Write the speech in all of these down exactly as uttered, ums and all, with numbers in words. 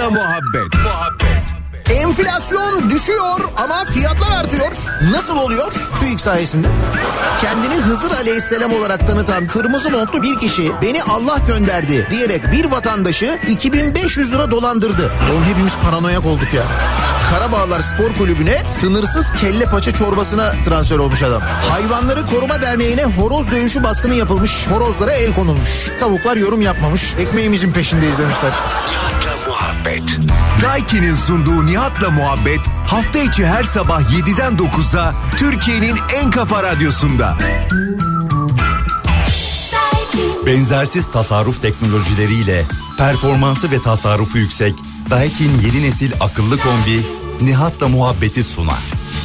muhabbet. Muhabbet. Enflasyon düşüyor ama fiyatlar artıyor. Nasıl oluyor? TÜİK sayesinde. Kendini Hızır Aleyhisselam olarak tanıtan kırmızı montlu bir kişi beni Allah gönderdi diyerek bir vatandaşı iki bin beş yüz lira dolandırdı. Oğlum hepimiz paranoyak olduk ya. Karabağlar Spor Kulübü'ne sınırsız kelle paça çorbasına transfer olmuş adam. Hayvanları Koruma Derneği'ne horoz dövüşü baskını yapılmış. Horozlara el konulmuş. Tavuklar yorum yapmamış. Ekmeğimizin peşindeyiz demişler. Nihat'la muhabbet. Daiki'nin sunduğu Nihat'la muhabbet hafta içi her sabah yediden dokuza Türkiye'nin en kafa radyosunda. Benzersiz tasarruf teknolojileriyle performansı ve tasarrufu yüksek Daikin yeni nesil akıllı kombi Nihat'la muhabbeti sunar.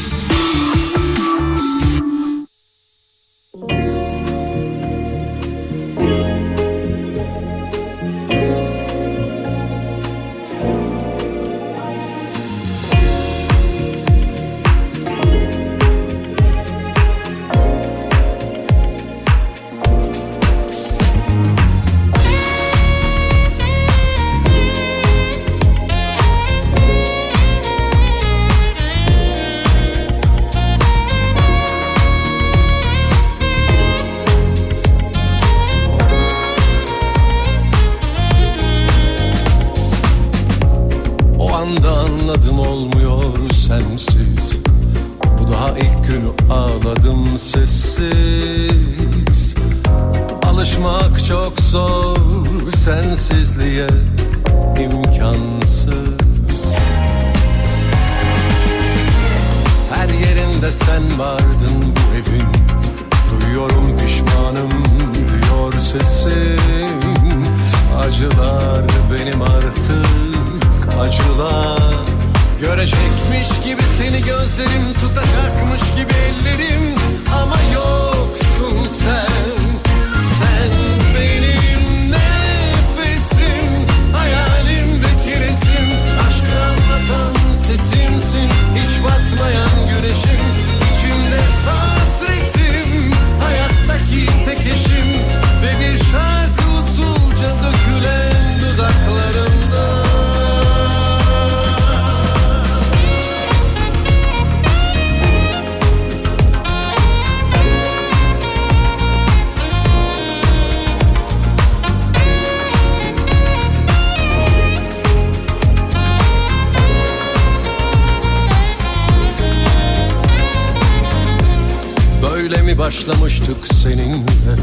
Başlamıştık seninle,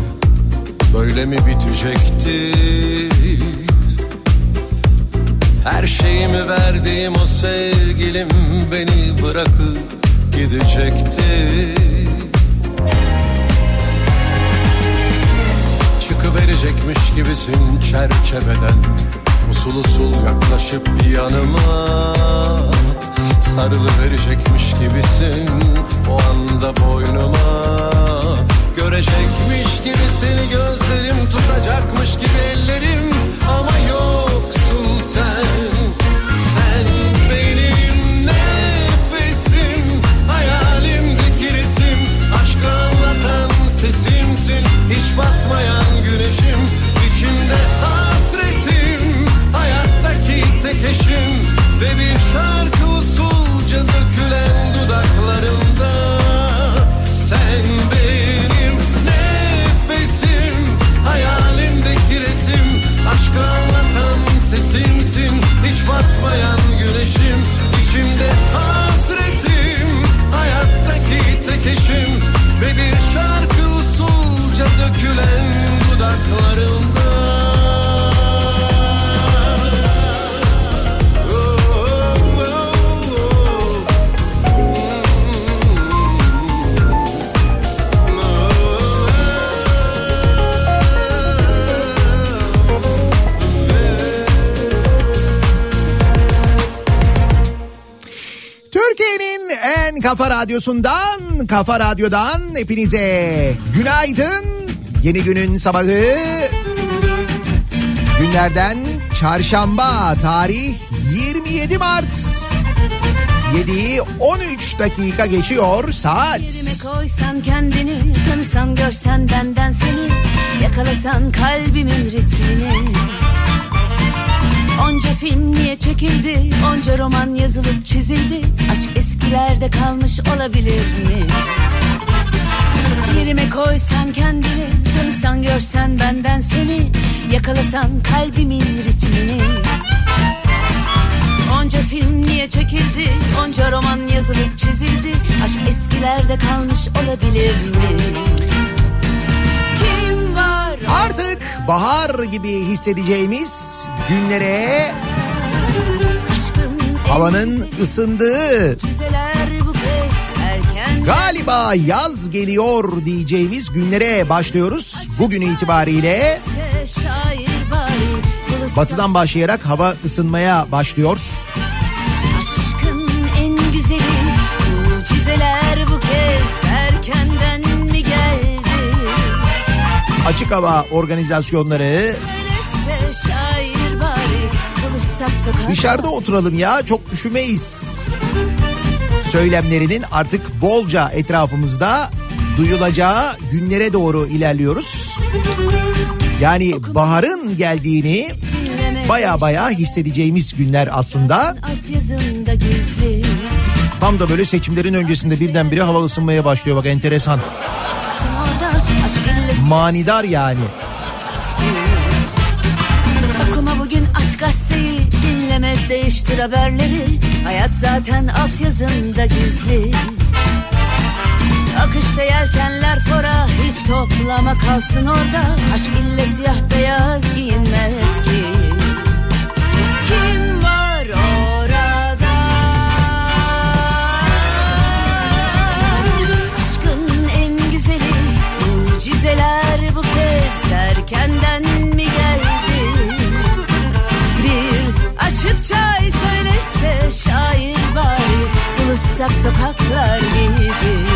böyle mi bitecekti? Her şeyimi verdiğim o sevgilim beni bırakıp gidecekti. Çıkıverecekmiş gibisin çerçeveden, usul usul yaklaşıp yanıma sarılıverecekmiş gibisin o anda boynuma. Görecekmiş gibi seni gözlerim, tutacakmış gibi ellerim, ama yoksun sen. Sen benim nefesim, hayalimdeki resim, aşkı anlatan sesimsin, hiç batmayan güneşim, içimde hasretim, hayattaki tek eşim ve bir şarkı usulca dökülen dudaklarımda. Sen benim nefesim, hayalimdeki resim, aşkı anlatan sesimsin, hiç batmayan güneşim, içimde hasretim, hayattaki tek eşim ve bir şarkı usulca dökülen dudaklarımda. Türkiye'nin en kafa radyosundan, Kafa Radyo'dan hepinize günaydın. Yeni günün sabahı, günlerden çarşamba, tarih yirmi yedi Mart. yediyi on üç dakika geçiyor saat. Yerime koysan kendini, tanısan görsen benden seni, yakalasan kalbimin ritmini. Onca film niye çekip çekildi, onca roman yazılıp çizildi. Aşk eskilerde kalmış olabilir mi? Yerime koysan kendini, tanısan görsen benden seni, yakalasan kalbimin ritmini. Onca film niye çekildi, onca roman yazılıp çizildi. Aşk eskilerde kalmış olabilir mi? Kim var? Artık bahar gibi hissedeceğimiz günlere, havanın ısındığı, galiba yaz geliyor diyeceğimiz günlere başlıyoruz. Bugün itibariyle batıdan başlayarak hava ısınmaya başlıyor. Aşkın en güzeli, mucizeler bu kez erkenden mi geldi? Açık hava organizasyonları, şair bari, buluşsak sokakta. dışarıda oturalım ya, çok üşümeyiz söylemlerinin artık bolca etrafımızda duyulacağı günlere doğru ilerliyoruz. Yani baharın geldiğini baya baya hissedeceğimiz günler aslında. Tam da böyle seçimlerin öncesinde birdenbire hava ısınmaya başlıyor, bak enteresan. Manidar yani. Okuma bugün, aç gazeteyi, dinleme değiştir haberleri. Hayat zaten altyazında gizli. Akışta yelkenler fora, hiç toplama kalsın orada. Aşk ille siyah beyaz giyinmez ki. Kim var orada? Aşkın en güzeli, mucizeler bu kez erkenden mi geldi? Bir açık çay söylese şair bari, buluşsak sokaklar gibi.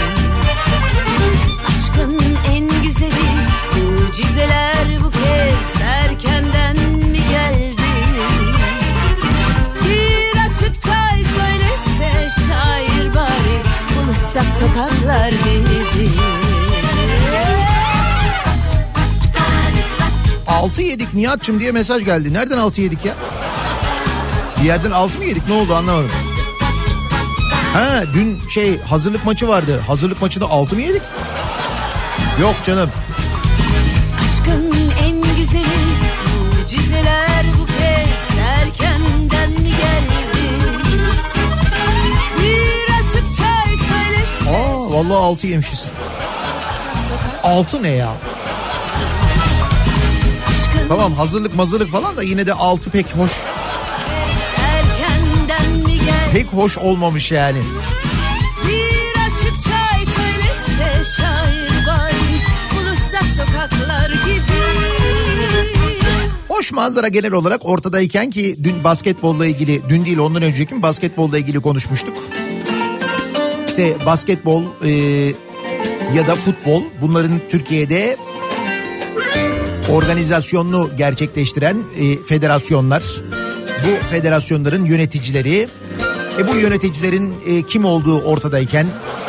Aşkın en güzeli, mucizeler bu kez erkenden mi geldi? Bir açık çay söylese şair bari, buluşsak sokaklar gibi. Altı yedik Nihat'cığım diye mesaj geldi. Nereden altı yedik ya? Bir yerden altı mı yedik, ne oldu anlamadım. Ha, dün şey hazırlık maçı vardı. Hazırlık maçında altı mı yedik? Yok canım. Aşkın en güzeli, mucizeler bu kez erkenden mi geldi? Bir açık çay söylese. Aa, vallahi altı yemişiz. Altı ne ya? Aşkın Tamam, hazırlık mazırlık falan da yine de altı pek hoş. erkenden mi geldi? Pek hoş olmamış yani. Bir açık çay söylese şair bari, buluşsak sokaklar gibi. Hoş manzara genel olarak ortadayken, ki dün basketbolla ilgili, dün değil ondan önceki basketbolla ilgili konuşmuştuk. İşte basketbol e, ya da futbol, bunların Türkiye'de organizasyonunu gerçekleştiren e, federasyonlar, bu federasyonların yöneticileri, e, bu yöneticilerin e, kim olduğu ortadayken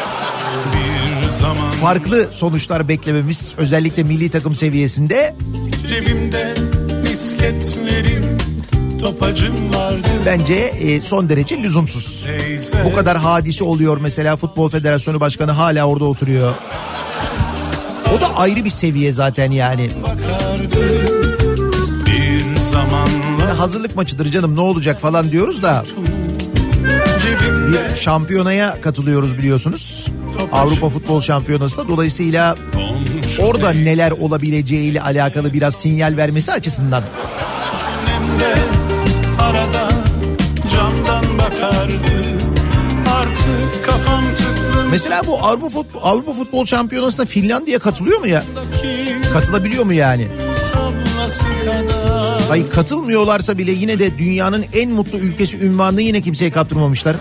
farklı sonuçlar beklememiz, özellikle milli takım seviyesinde, Cebimde misketlerim, topacım vardı. bence e, son derece lüzumsuz. Teyze. Bu kadar hadise oluyor, mesela Futbol Federasyonu Başkanı hala orada oturuyor. O da ayrı bir seviye zaten yani. Bakardı bir zamanlar Hazırlık maçıdır canım, ne olacak falan diyoruz da. cebimde Bir şampiyonaya katılıyoruz biliyorsunuz. Avrupa Futbol Şampiyonası'nda, dolayısıyla orada neler olabileceğiyle alakalı biraz sinyal vermesi açısından. annemde arada camdan bakardı. Artık kafam tıklım Mesela bu Avrupa Futbol, Avrupa Futbol Şampiyonası'na Finlandiya katılıyor mu ya? ki Katılabiliyor mu yani? tablası kadar. Hayır, katılmıyorlarsa bile yine de dünyanın en mutlu ülkesi ünvanını yine kimseye kaptırmamışlar.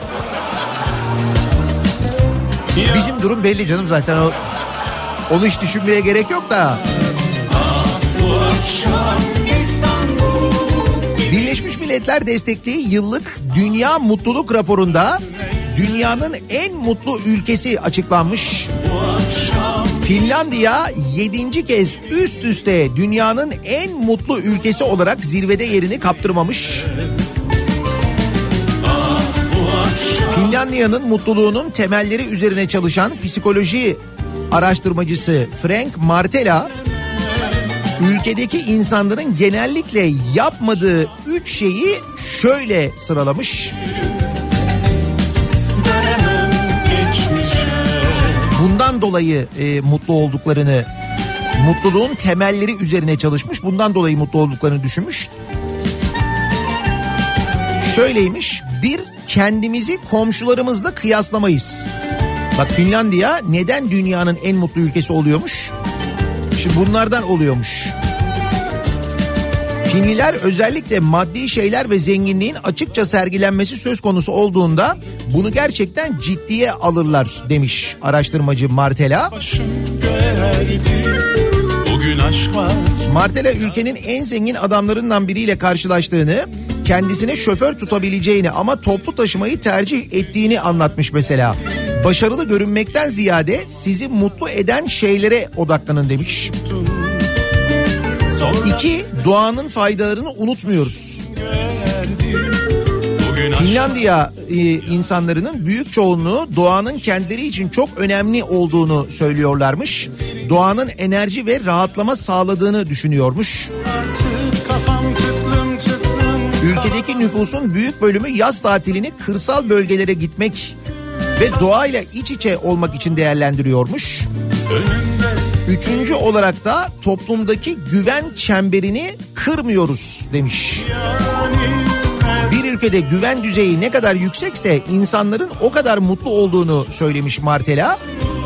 Bizim durum belli canım zaten, o onu hiç düşünmeye gerek yok da. Birleşmiş Milletler destekli yıllık Dünya Mutluluk Raporu'nda dünyanın en mutlu ülkesi açıklanmış. Finlandiya yedinci kez üst üste dünyanın en mutlu ülkesi olarak zirvede yerini kaptırmamış. Finlandiya'nın mutluluğunun temelleri üzerine çalışan psikoloji araştırmacısı Frank Martela, ülkedeki insanların genellikle yapmadığı üç şeyi şöyle sıralamış. Bundan dolayı e, mutlu olduklarını, mutluluğun temelleri üzerine çalışmış, bundan dolayı mutlu olduklarını düşünmüş. Şöyleymiş: bir, kendimizi komşularımızla kıyaslamayız. Bak, Finlandiya neden dünyanın en mutlu ülkesi oluyormuş? Şimdi bunlardan oluyormuş. Finliler özellikle maddi şeyler ve zenginliğin açıkça sergilenmesi söz konusu olduğunda bunu gerçekten ciddiye alırlar demiş araştırmacı Martela. Martela ülkenin en zengin adamlarından biriyle karşılaştığını, kendisine şoför tutabileceğini ama toplu taşımayı tercih ettiğini anlatmış mesela. Başarılı görünmekten ziyade sizi mutlu eden şeylere odaklanın demiş. İki, doğanın faydalarını unutmuyoruz. Finlandiya e, insanların büyük çoğunluğu doğanın kendileri için çok önemli olduğunu söylüyorlarmış. Doğanın enerji ve rahatlama sağladığını düşünüyormuş. Ülkedeki nüfusun büyük bölümü yaz tatilini kırsal bölgelere gitmek ve doğayla iç içe olmak için değerlendiriyormuş. Üçüncü olarak da toplumdaki güven çemberini kırmıyoruz demiş. Bir ülkede güven düzeyi ne kadar yüksekse insanların o kadar mutlu olduğunu söylemiş Martela.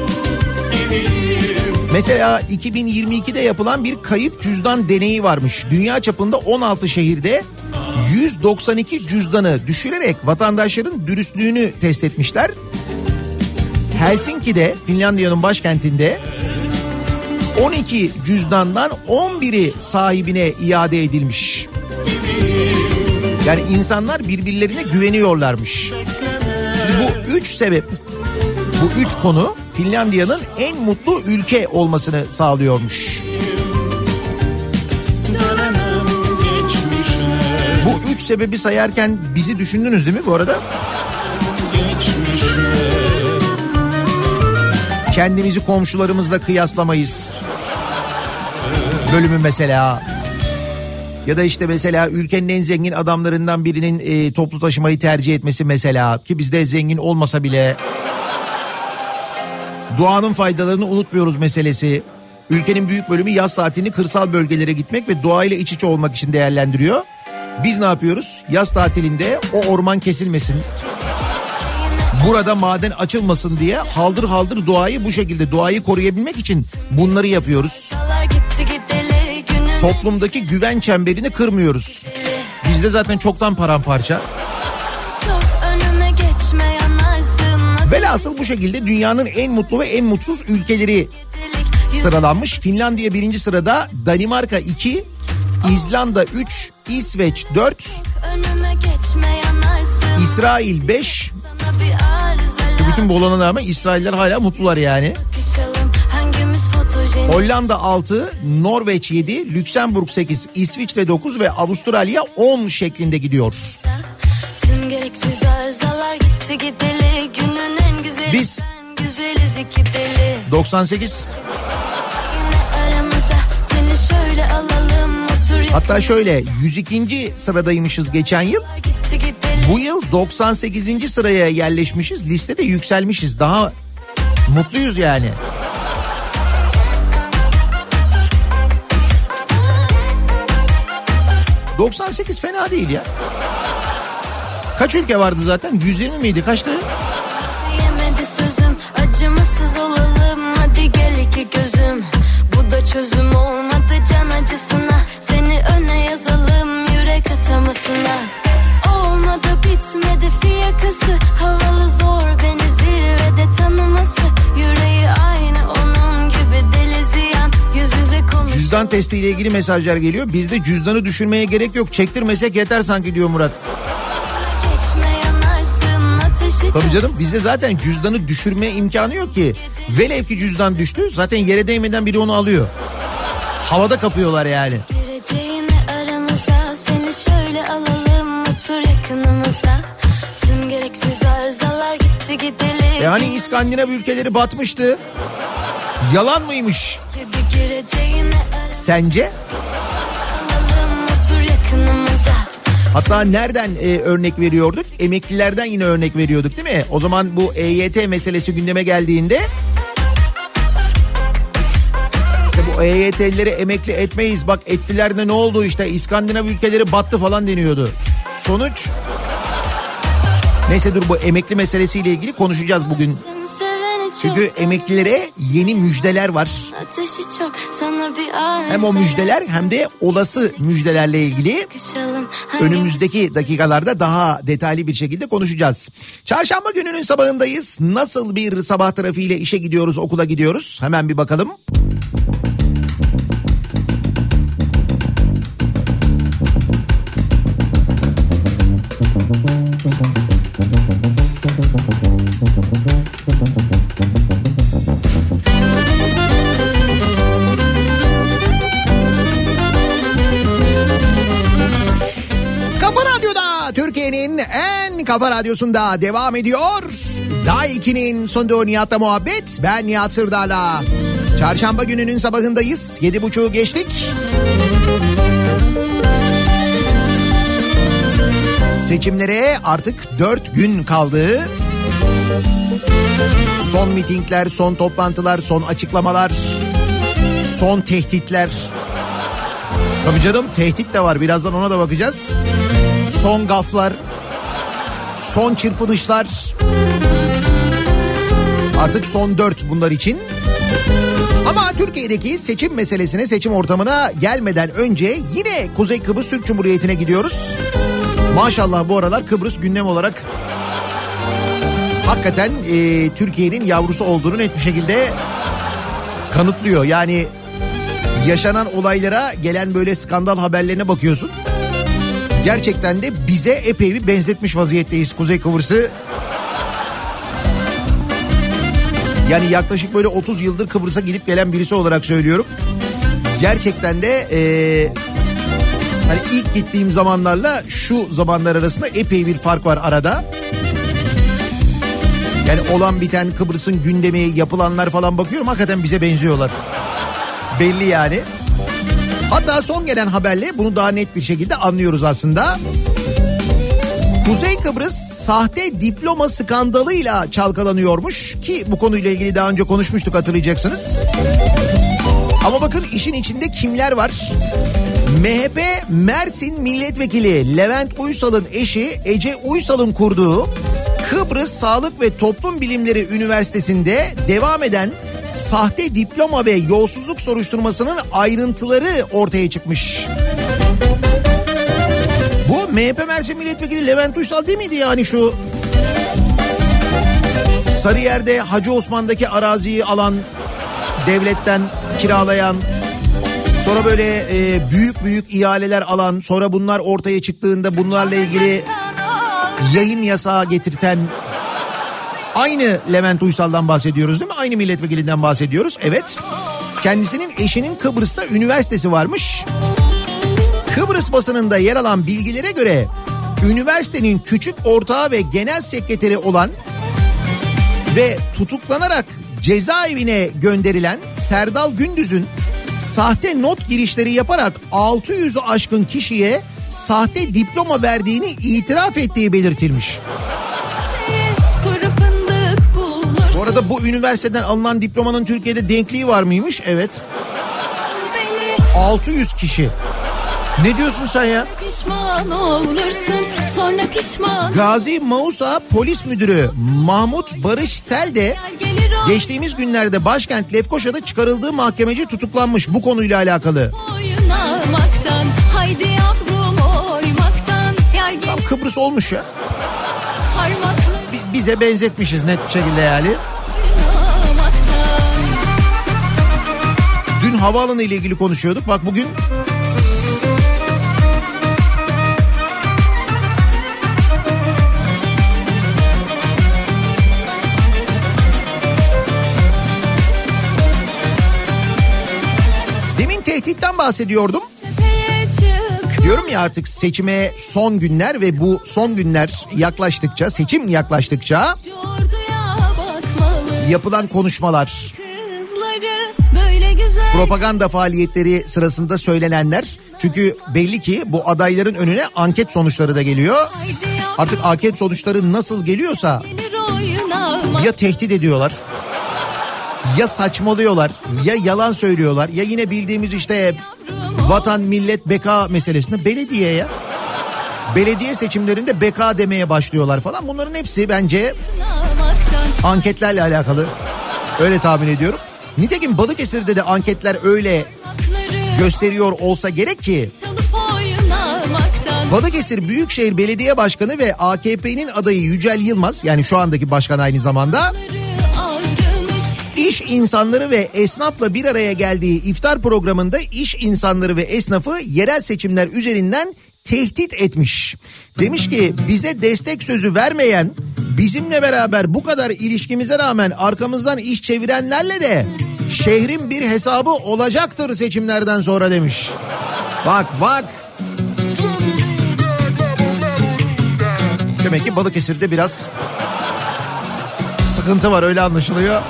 Mesela iki bin yirmi ikide yapılan bir kayıp cüzdan deneyi varmış. Dünya çapında on altı şehirde yüz doksan iki cüzdanı düşürerek vatandaşların dürüstlüğünü test etmişler. Helsinki'de, Finlandiya'nın başkentinde on iki cüzdandan on biri sahibine iade edilmiş. Yani insanlar birbirlerine güveniyorlarmış. Şimdi bu üç sebep, bu üç konu Finlandiya'nın en mutlu ülke olmasını sağlıyormuş. Bu üç sebebi sayarken bizi düşündünüz değil mi bu arada? Kendimizi komşularımızla kıyaslamayız bölümü mesela. Ya da işte mesela ülkenin en zengin adamlarından birinin e, toplu taşımayı tercih etmesi mesela, ki bizde zengin olmasa bile. Doğanın faydalarını unutmuyoruz meselesi. Ülkenin büyük bölümü yaz tatilini kırsal bölgelere gitmek ve doğayla iç içe olmak için değerlendiriyor. Biz ne yapıyoruz? Yaz tatilinde o orman kesilmesin, burada maden açılmasın diye haldır haldır doğayı, bu şekilde doğayı koruyabilmek için bunları yapıyoruz. Toplumdaki güven çemberini kırmıyoruz. Bizde zaten çoktan paramparça. Velhasıl bu şekilde dünyanın en mutlu ve en mutsuz ülkeleri sıralanmış. Finlandiya birinci sırada, Danimarka iki, İzlanda üç, İsveç dört, İsrail beş. Bütün bu olana rağmen İsrailler hala mutlular yani. Hollanda altı, Norveç yedi, Lüksemburg sekiz, İsviçre dokuz ve Avustralya on şeklinde gidiyor. Biz doksan sekiz. Hatta şöyle yüz ikinci sıradaymışız geçen yıl. Bu yıl doksan sekizinci sıraya yerleşmişiz. Listede yükselmişiz. Daha mutluyuz yani. doksan sekiz fena değil ya. Kaç ülke vardı zaten? yüz yirmi miydi? Kaçtı? Yemedi sözüm, acımasız olalım. Hadi gel iki gözüm. Bu da çözüm olmadı can acısına. Seni öne yazalım yürek atamasına. Olmadı bitmedi fiyakası. Havalı zor beni zirvede tanıması. Yüreği aynı onun gibi deli ziyan. Yüz yüze konuşalım. Cüzdan testiyle ilgili mesajlar geliyor. Bizde cüzdanı düşürmeye gerek yok. Çektirmesek yeter sanki diyor Murat. Tabii canım, bizde zaten cüzdanı düşürme imkanı yok ki. Velev ki cüzdan düştü, zaten yere değmeden biri onu alıyor. Havada kapıyorlar yani. Gireceğini aramıza, seni şöyle alalım, otur yakınımıza. Tüm gereksiz arızalar gitti gideli. E hani İskandinav ülkeleri batmıştı. Yalan mıymış? Sence? Hatta nereden e, örnek veriyorduk? Emeklilerden yine örnek veriyorduk değil mi? O zaman bu E Y T meselesi gündeme geldiğinde işte bu E Y T'lileri emekli etmeyiz. Bak ettiler de ne oldu işte İskandinav ülkeleri battı falan deniyordu. Sonuç? Neyse dur bu emekli meselesiyle ilgili konuşacağız bugün. Çünkü emeklilere yeni müjdeler var. Hem o müjdeler hem de olası müjdelerle ilgili önümüzdeki dakikalarda daha detaylı bir şekilde konuşacağız. Çarşamba gününün sabahındayız. Nasıl bir sabah trafiğiyle işe gidiyoruz, okula gidiyoruz? Hemen bir bakalım. Türkiye'nin en kafa radyosunda devam ediyor. Day iki'nin sonunda Nihat'la muhabbet. Ben Nihat Sırdar'la. Çarşamba gününün sabahındayız. Yedi buçuğu geçtik. Seçimlere artık dört gün kaldı. Son mitingler, son toplantılar, son açıklamalar, son tehditler. Tabii canım tehdit de var. Birazdan ona da bakacağız. Son gaflar, son çırpınışlar, artık son dört bunlar için. Ama Türkiye'deki seçim meselesine, seçim ortamına gelmeden önce yine Kuzey Kıbrıs Türk Cumhuriyeti'ne gidiyoruz. Maşallah bu aralar Kıbrıs gündem olarak hakikaten e, Türkiye'nin yavrusu olduğunu net bir şekilde kanıtlıyor. Yani yaşanan olaylara gelen böyle skandal haberlerine bakıyorsun. Gerçekten de bize epey bir benzetmiş vaziyetteyiz Kuzey Kıbrıs'ı. Yani yaklaşık böyle otuz yıldır Kıbrıs'a gidip gelen birisi olarak söylüyorum. Gerçekten de e, hani ilk gittiğim zamanlarla şu zamanlar arasında epey bir fark var arada. Yani olan biten Kıbrıs'ın gündemi, yapılanlar falan bakıyorum hakikaten bize benziyorlar. Belli yani. Hatta son gelen haberle bunu daha net bir şekilde anlıyoruz aslında. Kuzey Kıbrıs sahte diploma skandalıyla çalkalanıyormuş ki bu konuyla ilgili daha önce konuşmuştuk hatırlayacaksınız. Ama bakın işin içinde kimler var? M H P Mersin Milletvekili Levent Uysal'ın eşi Ece Uysal'ın kurduğu Kıbrıs Sağlık ve Toplum Bilimleri Üniversitesi'nde devam eden sahte diploma ve yolsuzluk soruşturmasının ayrıntıları ortaya çıkmış. Bu M H P Mersin Milletvekili Levent Uysal değil miydi yani şu Sarıyer'de Hacı Osman'daki araziyi alan, devletten kiralayan, sonra böyle e, büyük büyük ihaleler alan, sonra bunlar ortaya çıktığında bunlarla ilgili yayın yasağı getirten aynı Levent Uysal'dan bahsediyoruz değil mi? Aynı milletvekilinden bahsediyoruz. Evet. Kendisinin eşinin Kıbrıs'ta üniversitesi varmış. Kıbrıs basınında yer alan bilgilere göre üniversitenin küçük ortağı ve genel sekreteri olan ve tutuklanarak cezaevine gönderilen Serdal Gündüz'ün sahte not girişleri yaparak altı yüzü aşkın kişiye sahte diploma verdiğini itiraf ettiği belirtilmiş. Bu arada bu üniversiteden alınan diplomanın Türkiye'de denkliği var mıymış? Evet. altı yüz kişi. Ne diyorsun sen ya? Pişman olursun, sonra pişman. Gazi Mausa Polis Müdürü Mahmut Barış Sel de geçtiğimiz günlerde başkent Lefkoşa'da çıkarıldığı mahkemece tutuklanmış bu konuyla alakalı. Haydi yavrum, oymaktan, tam Kıbrıs olmuş ya. B- bize benzetmişiz net bir şekilde yani. Dün havaalanı ile ilgili konuşuyorduk. Bak bugün tehditten bahsediyordum. Diyorum ya artık seçime son günler ve bu son günler yaklaştıkça, seçim yaklaştıkça yapılan konuşmalar, propaganda faaliyetleri sırasında söylenenler, çünkü belli ki bu adayların önüne anket sonuçları da geliyor. Artık anket sonuçları nasıl geliyorsa ya tehdit ediyorlar, ya saçmalıyorlar, ya yalan söylüyorlar, ya yine bildiğimiz işte vatan, millet, beka meselesinde belediye ya. Belediye seçimlerinde beka demeye başlıyorlar falan. Bunların hepsi bence anketlerle alakalı. Öyle tahmin ediyorum. Nitekim Balıkesir'de de anketler öyle gösteriyor olsa gerek ki Balıkesir Büyükşehir Belediye Başkanı ve A K P'nin adayı Yücel Yılmaz, yani şu andaki başkan aynı zamanda, İş insanları ve esnafla bir araya geldiği iftar programında iş insanları ve esnafı yerel seçimler üzerinden tehdit etmiş. Demiş ki bize destek sözü vermeyen, bizimle beraber bu kadar ilişkimize rağmen arkamızdan iş çevirenlerle de şehrin bir hesabı olacaktır seçimlerden sonra demiş. Bak bak. Demek ki Balıkesir'de biraz sıkıntı var, öyle anlaşılıyor.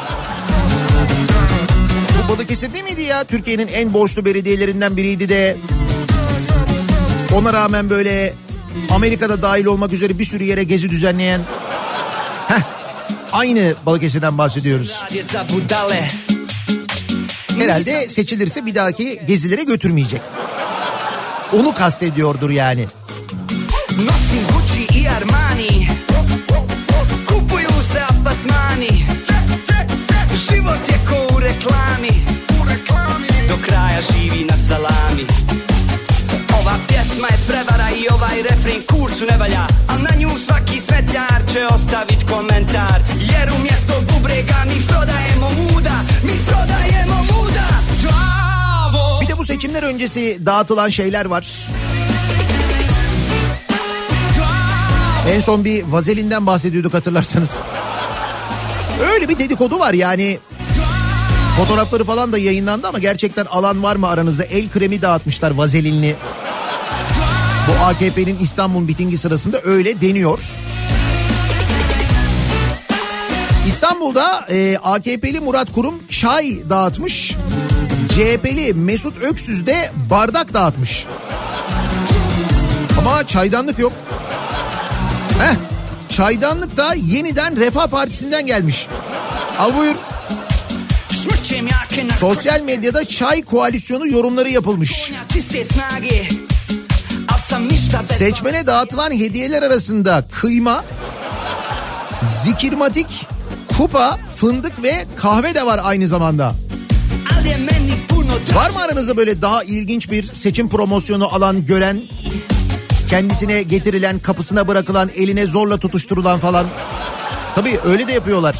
Bu Balıkesir değil miydi ya? Türkiye'nin en borçlu belediyelerinden biriydi de ona rağmen böyle Amerika'da dahil olmak üzere bir sürü yere gezi düzenleyen. Heh, aynı Balıkesir'den bahsediyoruz. Herhalde seçilirse bir dahaki gezilere götürmeyecek. Onu kastediyordur yani. Život je ko u reklami, do kraja živi na salami. Ova pjesma je prevara i ovaj refren kurcu ne valja, al na nju svaki smetljar će ostavit komentar. Jer umjesto bubrega mi prodajemo muda, mi prodajemo muda. Bravo! Bir de bu seçimler öncesi dağıtılan şeyler var. En son bir vazelinden bahsediyorduk, hatırlarsanız. Öyle bir dedikodu var yani. Fotoğrafları falan da yayınlandı ama gerçekten alan var mı aranızda? El kremi dağıtmışlar vazelinli. Bu A K P'nin İstanbul mitingi sırasında öyle deniyor. İstanbul'da e, A K P'li Murat Kurum çay dağıtmış. C H P'li Mesut Öksüz de bardak dağıtmış. Ama çaydanlık yok. Heh. Çaydanlık da yeniden Refah Partisi'nden gelmiş. Al buyur. Sosyal medyada çay koalisyonu yorumları yapılmış. Seçmene dağıtılan hediyeler arasında kıyma, zikirmatik, kupa, fındık ve kahve de var aynı zamanda. Var mı aranızda böyle daha ilginç bir seçim promosyonu alan, gören, kendisine getirilen, kapısına bırakılan, eline zorla tutuşturulan falan? Tabii öyle de yapıyorlar.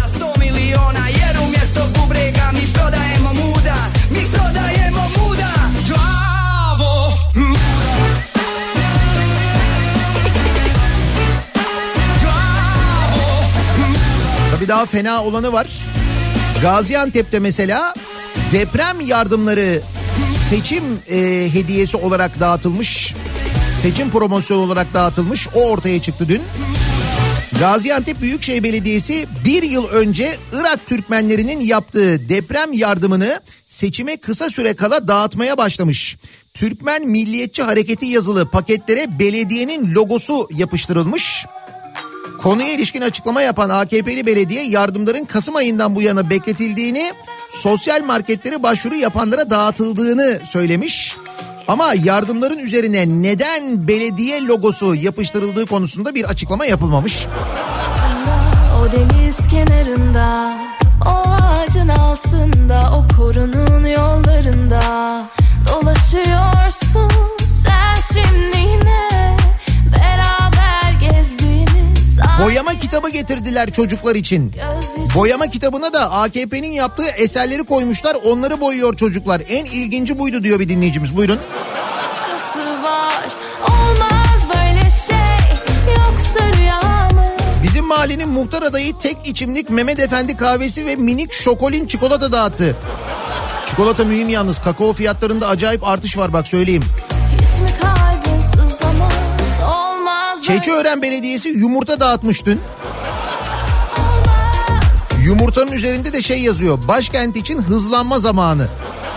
Tabii daha fena olanı var. Gaziantep'te mesela deprem yardımları seçim e, hediyesi olarak dağıtılmış. Seçim promosyonu olarak dağıtılmış. O ortaya çıktı dün. Gaziantep Büyükşehir Belediyesi bir yıl önce Irak Türkmenlerinin yaptığı deprem yardımını seçime kısa süre kala dağıtmaya başlamış. Türkmen Milliyetçi Hareketi yazılı paketlere belediyenin logosu yapıştırılmış. Konuya ilişkin açıklama yapan A K P'li belediye yardımların Kasım ayından bu yana bekletildiğini, sosyal marketlere başvuru yapanlara dağıtıldığını söylemiş. Ama yardımların üzerine neden belediye logosu yapıştırıldığı konusunda bir açıklama yapılmamış. O deniz kenarında, o ağacın altında, o korunun yollarında dolaşıyorsun sen şimdi yine beraber gezdiğimiz. Boyama kitabı getirdiler çocuklar için. Boyama kitabına da A K P'nin yaptığı eserleri koymuşlar, onları boyuyor çocuklar. En ilginci buydu diyor bir dinleyicimiz, buyurun. Bizim mahallenin muhtar adayı tek içimlik Mehmet Efendi kahvesi ve minik şokolin çikolata dağıttı. Çikolata mühim yalnız, kakao fiyatlarında acayip artış var bak söyleyeyim. Keçiören Belediyesi yumurta dağıtmış dün. Yumurtanın üzerinde de şey yazıyor. Başkent için hızlanma zamanı.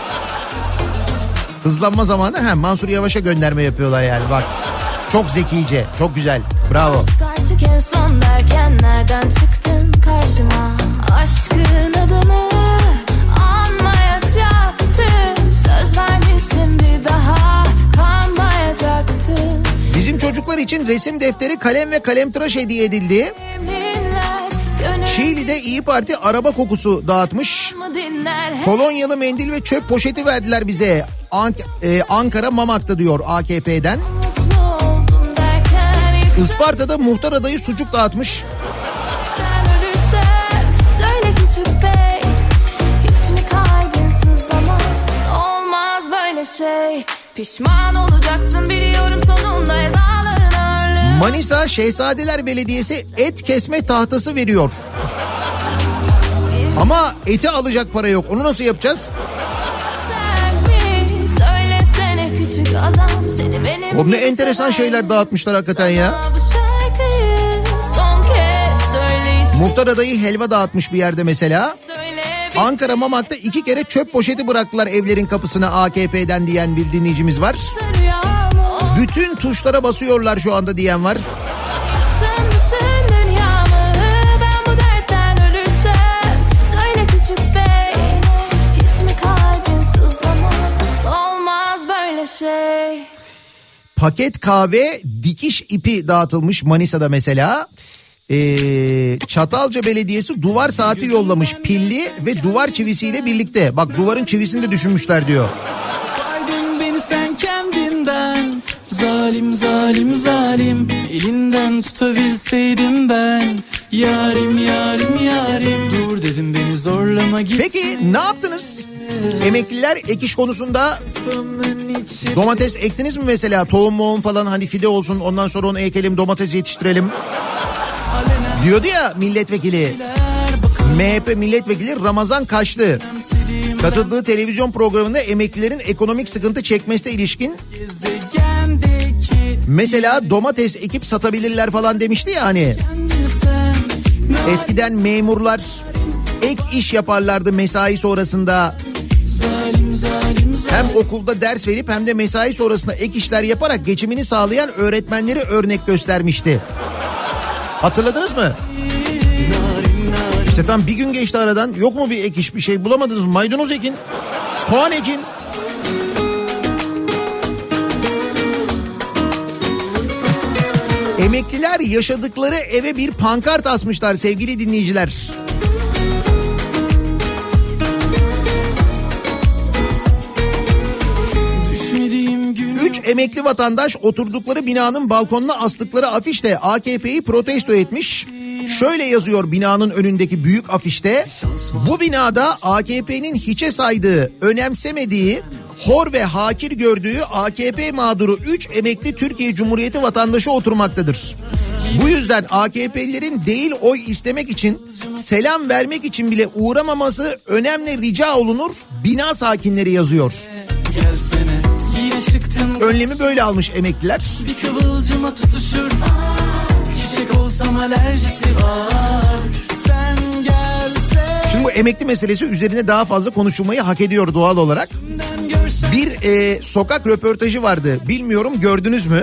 Hızlanma zamanı. He, Mansur Yavaş'a gönderme yapıyorlar yani bak. Çok zekice, çok güzel. Bravo. Artık en son derken nereden çıktın karşıma? Aşkın adını anmayacaktım. Söz vermişsin bir daha kanmayacaktım. Bizim çocuklar için resim defteri, kalem ve kalemtıraş hediye edildi. Şiili'de İyi Parti araba kokusu dağıtmış. Kolonyalı mendil ve çöp poşeti verdiler bize. Ank- e, Ankara Mamak'ta diyor A K P'den. Isparta'da muhtar adayı sucuk dağıtmış. Söyle küçük bey, hiç mi kalbin sızlamaz? Olmaz böyle şey. Pişman olacaksın biliyorum sonunda ezaların ağırlığı. Manisa Şehzadeler Belediyesi et kesme tahtası veriyor. Ama eti alacak para yok. Onu nasıl yapacağız? Söylesene küçük adam, seni benim. O ne enteresan şeyler dağıtmışlar hakikaten ya. Muhtar adayı helva dağıtmış bir yerde mesela. Ankara Mamak'ta iki kere çöp poşeti bıraktılar evlerin kapısına A K P'den diyen bir dinleyicimiz var. Bütün tuşlara basıyorlar şu anda diyen var. Şey. Paket kahve, dikiş ipi dağıtılmış Manisa'da mesela. Ee, Çatalca Belediyesi duvar saati yollamış, pilli ve duvar çivisiyle birlikte. Bak duvarın çivisini de düşünmüşler diyor. Aydın beni sen kendinden, zalim zalim zalim, elinden tutabilseydim ben. Yarim yarim yarim, dur dedim beni zorlama gitme. Peki ne yaptınız? Emekliler ek iş konusunda domates ektiniz mi mesela? Tohum moğum falan, hani fide olsun, ondan sonra onu ekelim, domates yetiştirelim diyordu ya milletvekili. M H P milletvekili Ramazan Kaşlı katıldığı televizyon programında emeklilerin ekonomik sıkıntı çekmesine ilişkin mesela domates ekip satabilirler falan demişti ya hani. Eskiden memurlar ek iş yaparlardı mesai sonrasında. Hem okulda ders verip hem de mesai sonrasında ek işler yaparak geçimini sağlayan öğretmenleri örnek göstermişti. Hatırladınız mı? İşte tam bir gün geçti aradan. Yok mu bir ek iş, bir şey bulamadınız mı? Maydanoz ekin, soğan ekin. Emekliler yaşadıkları eve bir pankart asmışlar sevgili dinleyiciler. Üç emekli vatandaş oturdukları binanın balkonuna astıkları afişle A K P'yi protesto etmiş. Şöyle yazıyor binanın önündeki büyük afişte: bu binada A K P'nin hiçe saydığı, önemsemediği, hor ve hakir gördüğü A K P mağduru üç emekli Türkiye Cumhuriyeti vatandaşı oturmaktadır. Bu yüzden A K P'lilerin değil oy istemek için, selam vermek için bile uğramaması önemli rica olunur, bina sakinleri yazıyor. Önlemi böyle almış emekliler. Bir kıvılcıma tutuşur, çiçek olsam alerjisi var. Sen gelse. Şimdi bu emekli meselesi üzerine daha fazla konuşulmayı hak ediyor doğal olarak. Bir e, sokak röportajı vardı. Bilmiyorum gördünüz mü?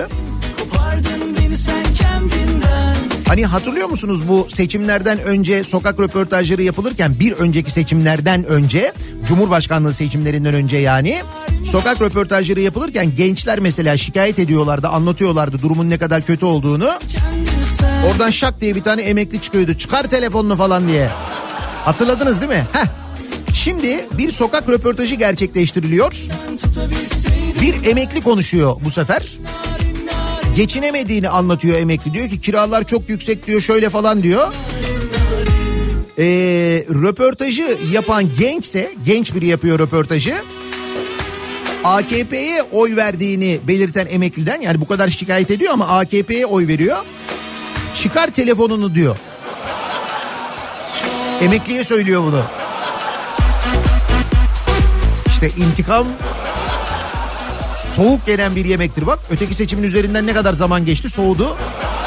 Hani hatırlıyor musunuz bu seçimlerden önce sokak röportajları yapılırken, bir önceki seçimlerden önce, Cumhurbaşkanlığı seçimlerinden önce yani, sokak röportajları yapılırken gençler mesela şikayet ediyorlardı, anlatıyorlardı durumun ne kadar kötü olduğunu. Oradan şak diye bir tane emekli çıkıyordu, çıkar telefonunu falan diye. Hatırladınız değil mi? Heh. Şimdi bir sokak röportajı gerçekleştiriliyor. Bir emekli konuşuyor bu sefer. Geçinemediğini anlatıyor emekli. Diyor ki kiralar çok yüksek diyor, şöyle falan diyor. Ee, röportajı yapan gençse, genç biri yapıyor röportajı. A K P'ye oy verdiğini belirten emekliden, yani bu kadar şikayet ediyor ama A K P'ye oy veriyor. Çıkar telefonunu diyor. Emekliye söylüyor bunu. İşte intikam soğuk yenen bir yemektir bak. Öteki seçimin üzerinden ne kadar zaman geçti, soğudu.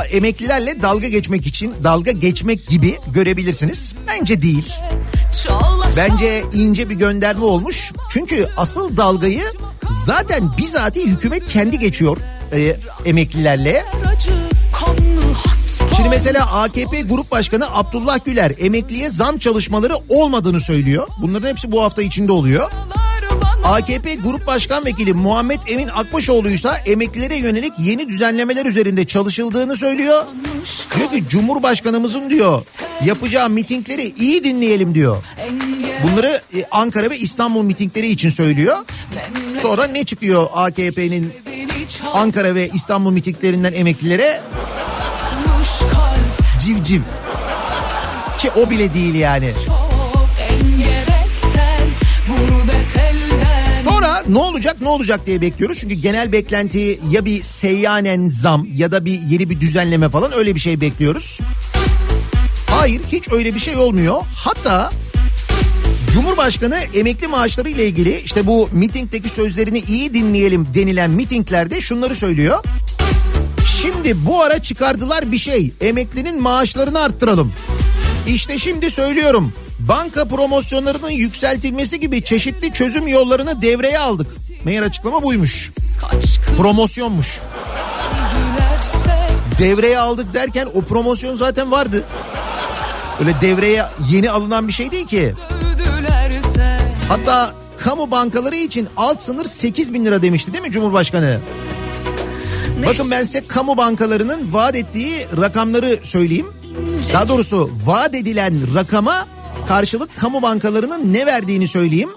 emeklilerle dalga geçmek için, dalga geçmek gibi görebilirsiniz. Bence değil. Bence ince bir gönderme olmuş. Çünkü asıl dalgayı zaten bizatihi hükümet kendi geçiyor e, emeklilerle. Şimdi mesela A K P Grup Başkanı Abdullah Güler emekliye zam çalışmaları olmadığını söylüyor. Bunların hepsi bu hafta içinde oluyor. A K P Grup Başkan Vekili Muhammed Emin Akbaşoğlu'ysa emeklilere yönelik yeni düzenlemeler üzerinde çalışıldığını söylüyor. Diyor ki Cumhurbaşkanımızın diyor yapacağı mitingleri iyi dinleyelim diyor. Bunları Ankara ve İstanbul mitingleri için söylüyor. Sonra ne çıkıyor A K P'nin Ankara ve İstanbul mitinglerinden emeklilere? Civciv. Ki o bile değil yani. Sonra ne olacak ne olacak diye bekliyoruz. Çünkü genel beklenti ya bir seyyanen zam ya da bir yeni bir düzenleme falan, öyle bir şey bekliyoruz. Hayır, hiç öyle bir şey olmuyor. Hatta Cumhurbaşkanı emekli maaşları ile ilgili işte bu mitingdeki sözlerini iyi dinleyelim denilen mitinglerde şunları söylüyor. Şimdi bu ara çıkardılar bir şey, emeklinin maaşlarını arttıralım. İşte şimdi söylüyorum, banka promosyonlarının yükseltilmesi gibi çeşitli çözüm yollarını devreye aldık. Meğer açıklama buymuş. Promosyonmuş. Devreye aldık derken o promosyon zaten vardı. Öyle devreye yeni alınan bir şey değil ki. Hatta kamu bankaları için alt sınır sekiz bin lira demişti değil mi Cumhurbaşkanı? Bakın ben size kamu bankalarının vaat ettiği rakamları söyleyeyim. Daha doğrusu vaat edilen rakama karşılık kamu bankalarının ne verdiğini söyleyeyim.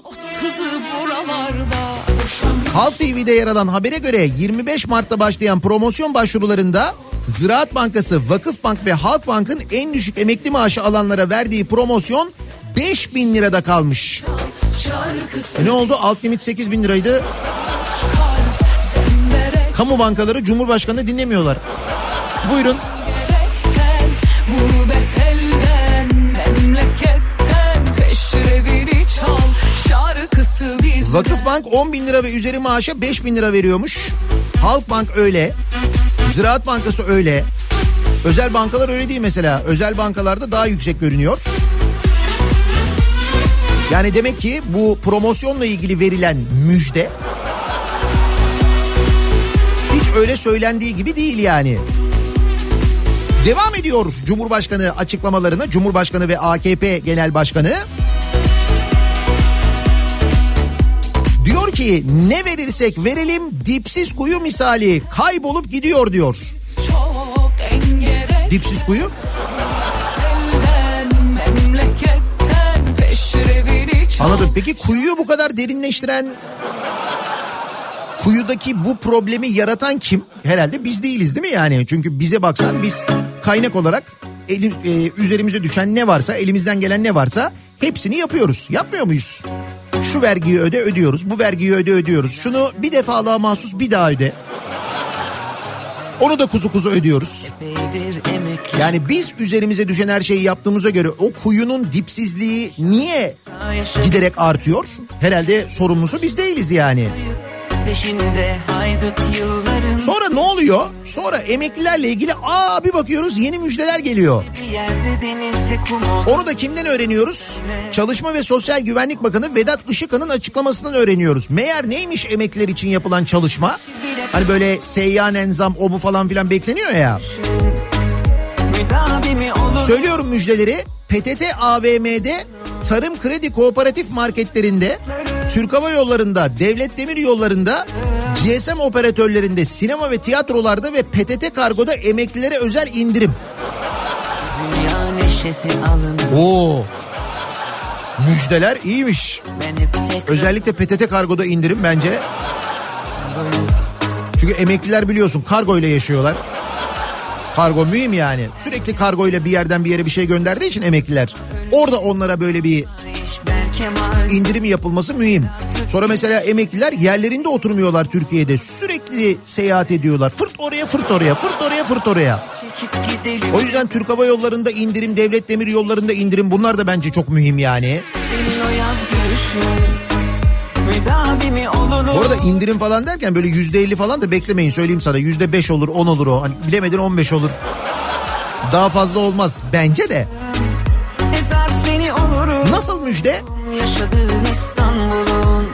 Halk T V'de yer alan habere göre yirmi beş Mart'ta başlayan promosyon başvurularında Ziraat Bankası, Vakıfbank ve Halkbank'ın en düşük emekli maaşı alanlara verdiği promosyon beş bin lirada kalmış. E ne oldu? Alt limit sekiz bin liraydı. Kamu bankaları Cumhurbaşkanı'nı dinlemiyorlar. Buyurun. Vakıfbank on bin lira ve üzeri maaşa beş bin lira veriyormuş. Halkbank öyle. Ziraat Bankası öyle. Özel bankalar öyle değil mesela. Özel bankalarda daha yüksek görünüyor. Yani demek ki bu promosyonla ilgili verilen müjde hiç öyle söylendiği gibi değil yani. Devam ediyor Cumhurbaşkanı açıklamalarına. Cumhurbaşkanı ve A K P Genel Başkanı diyor ki ne verirsek verelim dipsiz kuyu misali kaybolup gidiyor diyor. Dipsiz kuyu? Anladım. Peki kuyuyu bu kadar derinleştiren, kuyudaki bu problemi yaratan kim? Herhalde biz değiliz değil mi yani? Çünkü bize baksan biz kaynak olarak eli, e, üzerimize düşen ne varsa, elimizden gelen ne varsa hepsini yapıyoruz. Yapmıyor muyuz? Şu vergiyi öde ödüyoruz, bu vergiyi öde ödüyoruz. Şunu bir defalığa mahsus bir daha öde. Onu da kuzu kuzu ödüyoruz. Yani biz üzerimize düşen her şeyi yaptığımıza göre o kuyunun dipsizliği niye giderek artıyor? Herhalde sorumlusu biz değiliz yani. Sonra ne oluyor? Sonra emeklilerle ilgili aa bir bakıyoruz yeni müjdeler geliyor. Onu da kimden öğreniyoruz? Çalışma ve Sosyal Güvenlik Bakanı Vedat Işıkhan'ın açıklamasından öğreniyoruz. Meğer neymiş emekliler için yapılan çalışma? Hani böyle seyyanen zam o bu falan filan bekleniyor ya. Söylüyorum müjdeleri. P T T A V M'de Tarım Kredi Kooperatif marketlerinde, Türk Hava Yolları'nda, Devlet Demir Yolları'nda, G S M operatörlerinde, sinema ve tiyatrolarda ve P T T Kargo'da emeklilere özel indirim. Oo. Müjdeler iyiymiş. Özellikle P T T Kargo'da indirim bence. Çünkü emekliler biliyorsun kargo ile yaşıyorlar. Kargo mühim yani. Sürekli kargo ile bir yerden bir yere bir şey gönderdiği için emekliler. Orada onlara böyle bir indirim yapılması mühim. Sonra mesela emekliler yerlerinde oturmuyorlar Türkiye'de. Sürekli seyahat ediyorlar. Fırt oraya fırt oraya fırt oraya fırt oraya. O yüzden Türk Hava Yolları'nda indirim, Devlet Demir Yolları'nda indirim, bunlar da bence çok mühim yani. Bu arada indirim falan derken böyle yüzde elli falan da beklemeyin, söyleyeyim sana. Yüzde beş olur, on olur o. Hani bilemedin on beş olur. Daha fazla olmaz bence de. Nasıl müjde? Yaşadığın İstanbul'un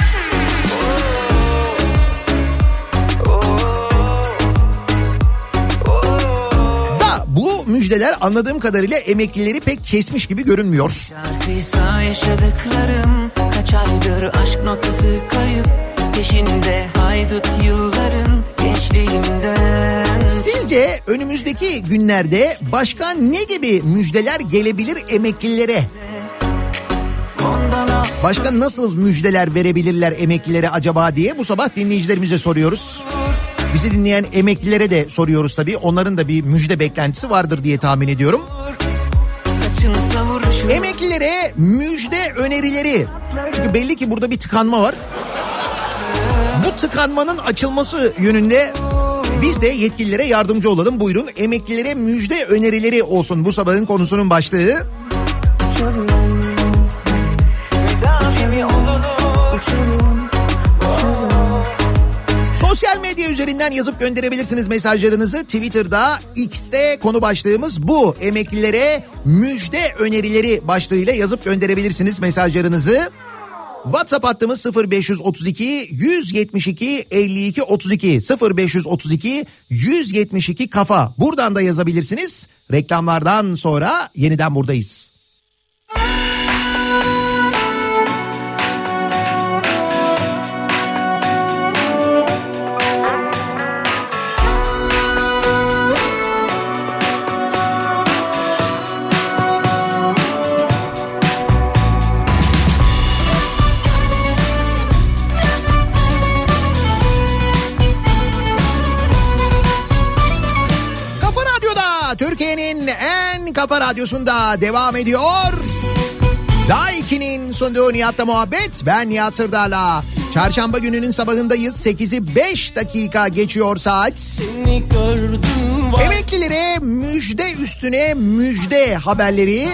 da bu müjdeler anladığım kadarıyla emeklileri pek kesmiş gibi görünmüyor. Şarkıysa yaşadıklarım, kaç aydır aşk notası kayıp, peşinde haydut yılların gençliğimden. Sizce önümüzdeki günlerde başka ne gibi müjdeler gelebilir emeklilere? Başka nasıl müjdeler verebilirler emeklilere acaba diye bu sabah dinleyicilerimize soruyoruz. Bizi dinleyen emeklilere de soruyoruz tabii. Onların da bir müjde beklentisi vardır diye tahmin ediyorum. Emeklilere müjde önerileri. Çünkü belli ki burada bir tıkanma var. Bu tıkanmanın açılması yönünde biz de yetkililere yardımcı olalım. Buyurun, emeklilere müjde önerileri olsun bu sabahın konusunun başlığı. Sosyal medya üzerinden yazıp gönderebilirsiniz mesajlarınızı. Twitter'da, X'te konu başlığımız bu. Emeklilere müjde önerileri başlığıyla yazıp gönderebilirsiniz mesajlarınızı. WhatsApp hattımız sıfır beş otuz iki yüz yetmiş iki elli iki otuz iki sıfır beş otuz iki yüz yetmiş iki kafa. Buradan da yazabilirsiniz. Reklamlardan sonra yeniden buradayız. Türkiye'nin en kafa radyosunda devam ediyor. Daiki'nin sunduğu Nihat'la muhabbet. Ben Nihat Sırdar'la. Çarşamba gününün sabahındayız. sekizi beş dakika geçiyor saat. Emeklilere müjde üstüne müjde haberleri.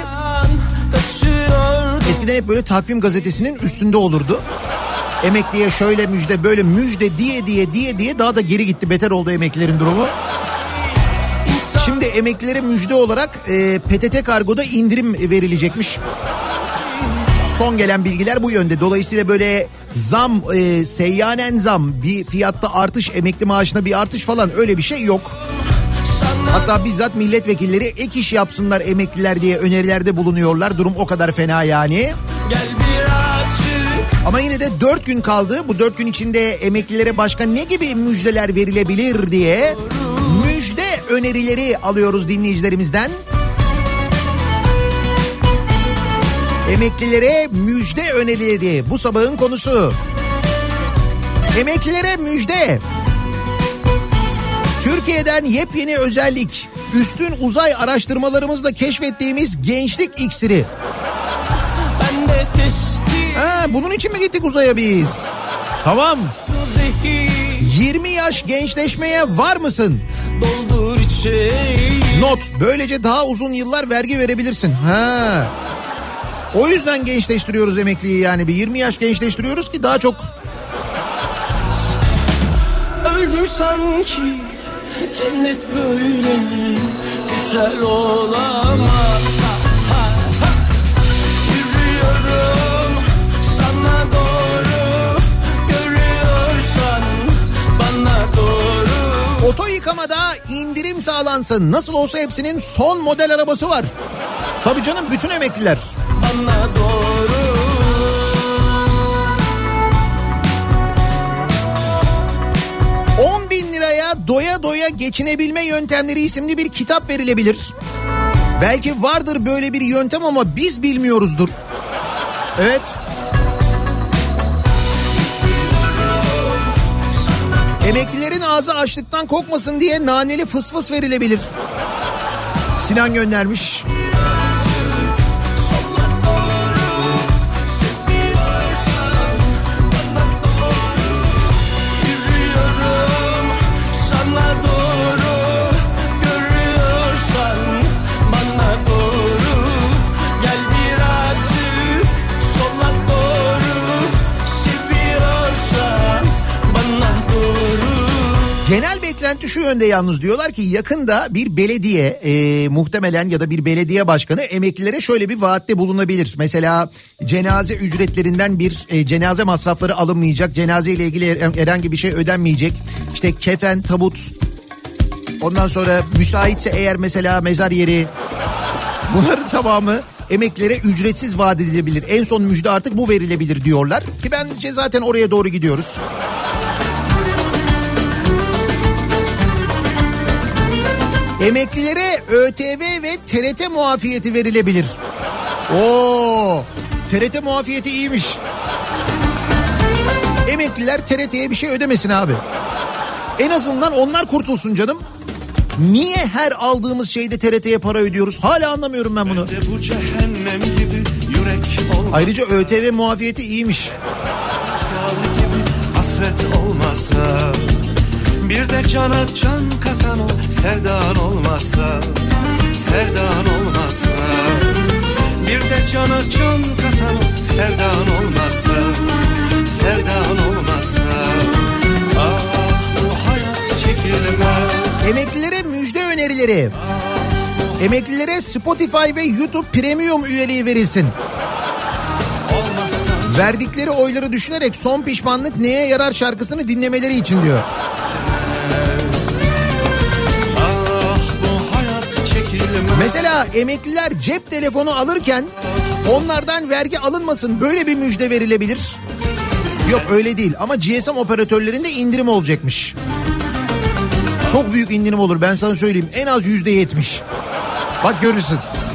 Eskiden hep böyle takvim gazetesinin üstünde olurdu. Emekliye şöyle müjde, böyle müjde diye diye diye diye daha da geri gitti. Beter oldu emeklilerin durumu. Şimdi emeklilere müjde olarak e, P T T Kargo'da indirim verilecekmiş. Son gelen bilgiler bu yönde. Dolayısıyla böyle zam, e, seyyanen zam, bir fiyatta artış, emekli maaşına bir artış falan öyle bir şey yok. Hatta bizzat milletvekilleri ek iş yapsınlar emekliler diye önerilerde bulunuyorlar. Durum o kadar fena yani. Ama yine de dört gün kaldı. Bu dört gün içinde emeklilere başka ne gibi müjdeler verilebilir diye müjde önerileri alıyoruz dinleyicilerimizden. Emeklilere müjde önerileri bu sabahın konusu. Emeklilere müjde. Türkiye'den yepyeni özellik. Üstün uzay araştırmalarımızla keşfettiğimiz gençlik iksiri. Ha, bunun için mi gittik uzaya biz? Tamam. yirmi yaş gençleşmeye var mısın? Not. Böylece daha uzun yıllar vergi verebilirsin. Ha. O yüzden gençleştiriyoruz emekliyi yani. Bir yirmi yaş gençleştiriyoruz ki daha çok. Öldüm sanki cennet böyle güzel olamaz. Ha, ha. Yürüyorum sana doğru, görüyorsan bana doğru. Oto yıkamada indirim sağlansın. Nasıl olsa hepsinin son model arabası var. Tabii canım, bütün emekliler. Bana doğru. on bin liraya doya doya geçinebilme yöntemleri isimli bir kitap verilebilir. Belki vardır böyle bir yöntem ama biz bilmiyoruzdur. Evet. Emeklilerin ağzı açlıktan kokmasın diye naneli fıs fıs verilebilir. Sinan göndermiş. beklenti şu yönde yalnız, diyorlar ki yakında bir belediye e, muhtemelen ya da bir belediye başkanı emeklilere şöyle bir vaatte bulunabilir. Mesela cenaze ücretlerinden bir e, cenaze masrafları alınmayacak, cenaze ile ilgili herhangi bir şey ödenmeyecek. İşte kefen, tabut, ondan sonra müsaitse eğer mesela mezar yeri, bunların tamamı emeklilere ücretsiz vaat edilebilir. En son müjde artık bu verilebilir diyorlar ki bence zaten oraya doğru gidiyoruz. Emeklilere ÖTV ve T R T muafiyeti verilebilir. Oo, T R T muafiyeti iyiymiş. Emekliler T R T'ye bir şey ödemesin abi. En azından onlar kurtulsun canım. Niye her aldığımız şeyde T R T'ye para ödüyoruz? Hala anlamıyorum ben bunu. Bu cehennem gibi yürek olmaz. Ayrıca ÖTV muafiyeti iyiymiş. Hasret olmasa, bir de cana can katan o sevdan olmasa, sevdan olmasa, bir de cana can katan o sevdan olmasa, sevdan olmasa, ah bu hayat çekilmez. Emeklilere müjde önerileri. Emeklilere Spotify ve YouTube Premium üyeliği verilsin. Verdikleri oyları düşünerek son pişmanlık neye yarar şarkısını dinlemeleri için diyor. Mesela emekliler cep telefonu alırken onlardan vergi alınmasın, böyle bir müjde verilebilir. Yok öyle değil ama G S M operatörlerinde indirim olacakmış. Çok büyük indirim olur, ben sana söyleyeyim, en az yüzde yetmiş. Bak görürsün.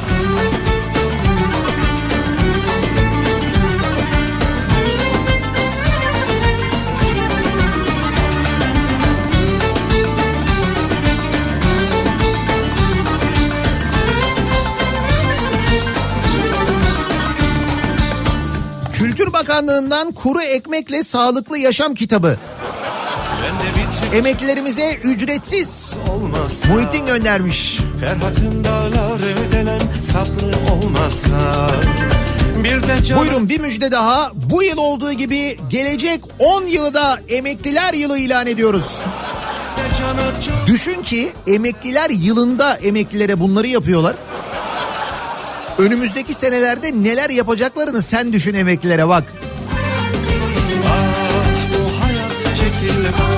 Kültür Bakanlığı'ndan kuru ekmekle sağlıklı yaşam kitabı. Emeklilerimize ücretsiz. Olmazsa, Muhittin göndermiş. Ferhat'ın dağları delen sabrı olmazsa, bir de can... Buyurun bir müjde daha. Bu yıl olduğu gibi gelecek on yılı da emekliler yılı ilan ediyoruz. Düşün ki emekliler yılında emeklilere bunları yapıyorlar. Önümüzdeki senelerde neler yapacaklarını sen düşün emeklilere, bak. Ah, bu hayat çekilmez.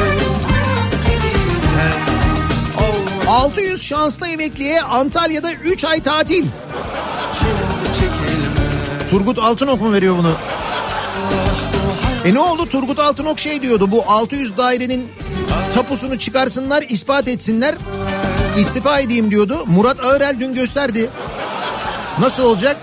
altı yüz şanslı emekliye Antalya'da üç ay tatil. Turgut Altınok mu veriyor bunu? E ne oldu? Turgut Altınok şey diyordu, bu altı yüz dairenin tapusunu çıkarsınlar, ispat etsinler, istifa edeyim diyordu. Murat Ağırel dün gösterdi. Nasıl olacak?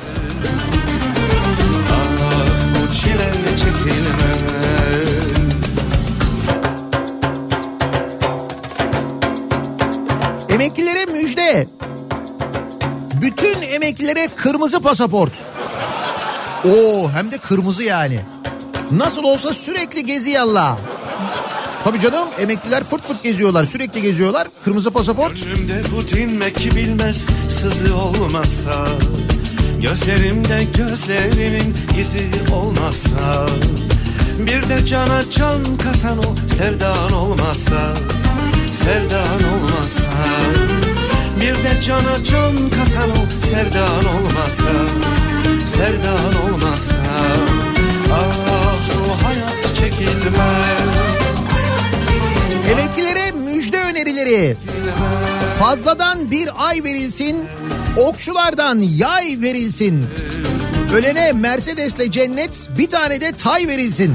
Emeklilere müjde. Bütün emeklilere kırmızı pasaport. Oo, hem de kırmızı yani. Nasıl olsa sürekli gezi yallah. Tabii canım, emekliler fırt fırt geziyorlar, sürekli geziyorlar. Kırmızı pasaport. Önümde bu dinmek bilmez sızı olmasa, gözlerimde gözlerinin izi olmasa, bir de cana can katan o sevdan olmasa, sevdan olmasa, bir de cana can katan o sevdan olmasa, sevdan olmasa, ah bu hayat çekilmez. Emeklilere müjde önerileri. Fazladan bir ay verilsin, okçulardan yay verilsin. Ölene Mercedes'le cennet, bir tane de tay verilsin.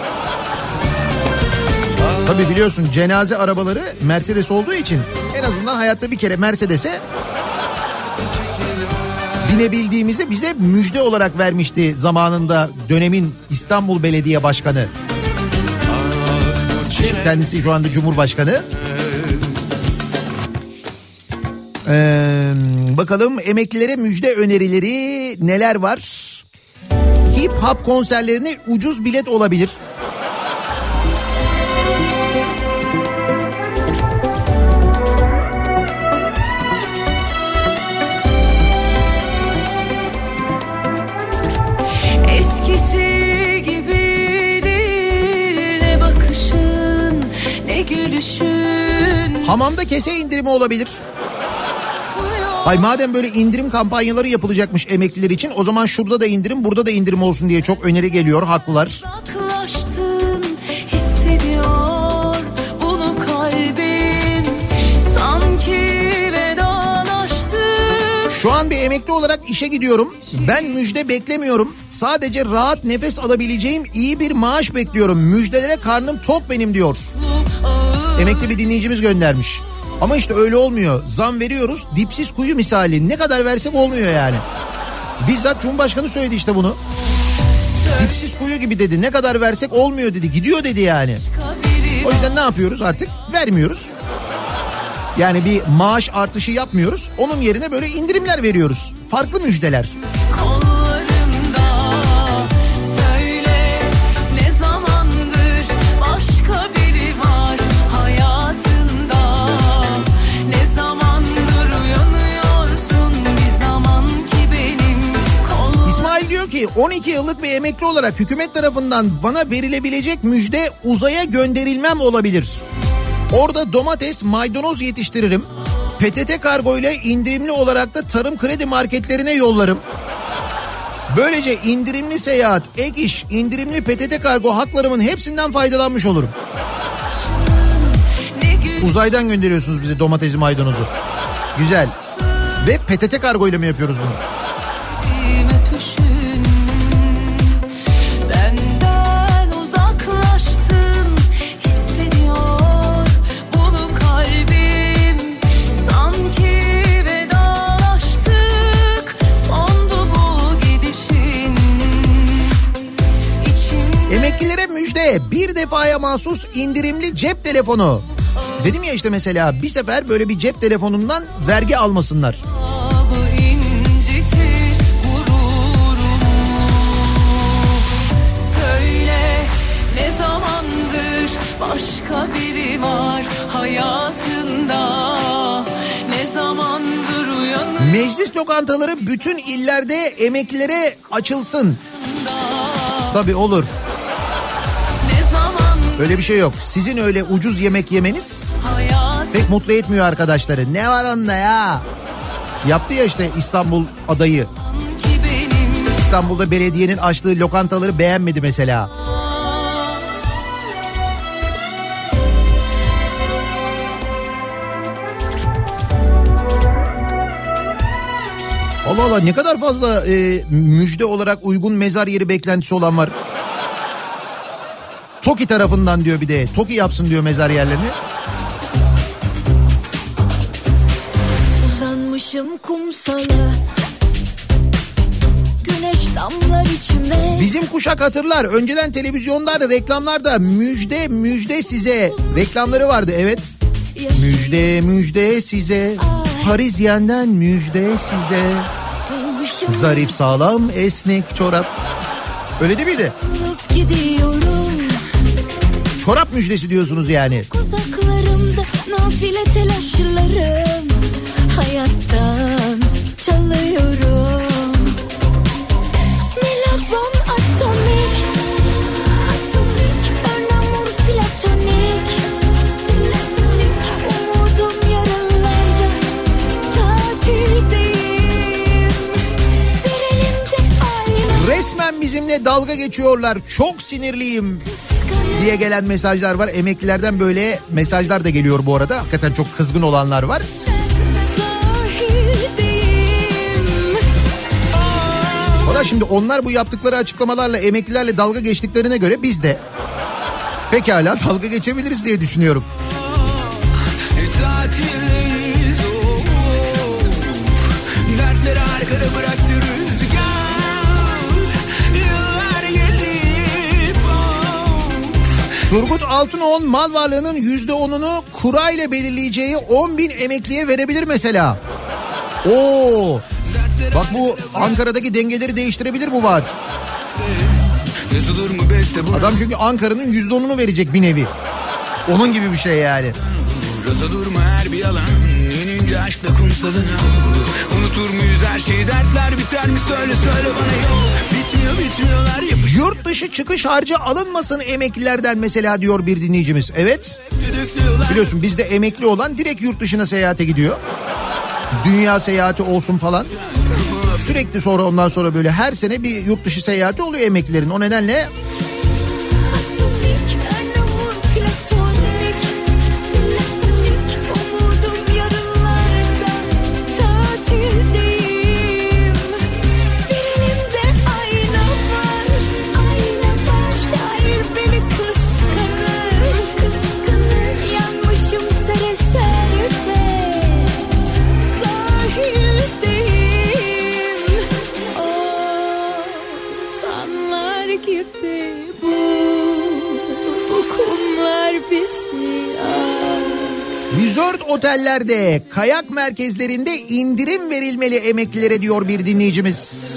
Tabii biliyorsun cenaze arabaları Mercedes olduğu için en azından hayatta bir kere Mercedes'e binebildiğimizi bize müjde olarak vermişti zamanında dönemin İstanbul Belediye Başkanı. Kendisi şu anda Cumhurbaşkanı. Ee, bakalım emeklilere müjde önerileri neler var? Hip hop konserlerine ucuz bilet olabilir. Eskisi gibi değil, ne bakışın ne gülüşün. Hamamda kese indirimi olabilir. Ay madem böyle indirim kampanyaları yapılacakmış emekliler için, o zaman şurada da indirim, burada da indirim olsun diye çok öneri geliyor, haklılar. Uzaklaştın, hissediyor bunu kalbim, sanki vedalaştık. Şu an bir emekli olarak işe gidiyorum. Ben müjde beklemiyorum. Sadece rahat nefes alabileceğim iyi bir maaş bekliyorum. Müjdelere karnım tok benim diyor. Emekli bir dinleyicimiz göndermiş. Ama işte öyle olmuyor. Zam veriyoruz, dipsiz kuyu misali. Ne kadar versek olmuyor yani. Bizzat Cumhurbaşkanı söyledi işte bunu. Dipsiz kuyu gibi dedi. Ne kadar versek olmuyor dedi. Gidiyor dedi yani. O yüzden ne yapıyoruz artık? Vermiyoruz. Yani bir maaş artışı yapmıyoruz. Onun yerine böyle indirimler veriyoruz. Farklı müjdeler. Ki on iki yıllık bir emekli olarak hükümet tarafından bana verilebilecek müjde uzaya gönderilmem olabilir. Orada domates, maydanoz yetiştiririm. P T T kargo ile indirimli olarak da tarım kredi marketlerine yollarım. Böylece indirimli seyahat, ek iş, indirimli P T T kargo haklarımın hepsinden faydalanmış olurum. Uzaydan gönderiyorsunuz bize domatesi, maydanozu. Güzel. Ve P T T kargo ile mi yapıyoruz bunu? Emeklilere müjde, bir defaya mahsus indirimli cep telefonu. Dedim ya işte mesela bir sefer böyle bir cep telefonundan vergi almasınlar. Söyle ne zamandır başka biri var hayatında, ne zamandır uyanır. Meclis lokantaları bütün illerde emeklilere açılsın. Tabii olur. Öyle bir şey yok. Sizin öyle ucuz yemek yemeniz pek mutlu etmiyor arkadaşları. Ne var onda ya? Yaptı ya işte İstanbul adayı. İstanbul'da belediyenin açtığı lokantaları beğenmedi mesela. Allah Allah, ne kadar fazla e, müjde olarak uygun mezar yeri beklentisi olan var. TOKİ tarafından diyor bir de. TOKİ yapsın diyor mezar yerlerini. Uzanmışım kumsala, güneş damlar içime. Bizim kuşak hatırlar. Önceden televizyonlarda, reklamlarda müjde müjde size reklamları vardı, evet. Yaşım. Müjde müjde size, Parisyen'den müjde size. Olmuşum. Zarif, sağlam, esnek çorap. Öyle değil miydi? Gidiyorum. Çorap müjdesi diyorsunuz yani. Uzaklarımda nafile telaşlarım, hayattan çalıyorum. Melabon atomik, atomik, örnamur platonik, platonik. Umudum yarınlarda, tatildeyim. Bir elimde ayna. Resmen bizimle dalga geçiyorlar. Çok sinirliyim diye gelen mesajlar var. Emeklilerden böyle mesajlar da geliyor bu arada. Hakikaten çok kızgın olanlar var. O da şimdi onlar bu yaptıkları açıklamalarla emeklilerle dalga geçtiklerine göre biz de pekala dalga geçebiliriz diye düşünüyorum. Dertleri arkada bıraktı rüzgar. Turgut Altınoğlu mal varlığının yüzde onunu kura ile belirleyeceği on bin emekliye verebilir mesela. Oo, bak bu Ankara'daki dengeleri değiştirebilir bu vaat. Adam çünkü Ankara'nın yüzde onunu verecek bir nevi. Onun gibi bir şey yani. Yazılır mı her bir yalan? Yenince aşkla kumsalına. Unutur muyuz her şeyi, dertler biter mi? Söyle söyle bana, yok. Bitmiyor bitmiyorlar yapış. Yurt dışı çıkış harcı alınmasın emeklilerden mesela diyor bir dinleyicimiz. Evet. Biliyorsun bizde emekli olan direkt yurt dışına seyahate gidiyor. Dünya seyahati olsun falan. Sürekli sonra ondan sonra böyle her sene bir yurt dışı seyahati oluyor emeklilerin. O nedenle Resort otellerde, kayak merkezlerinde indirim verilmeli emeklilere diyor bir dinleyicimiz.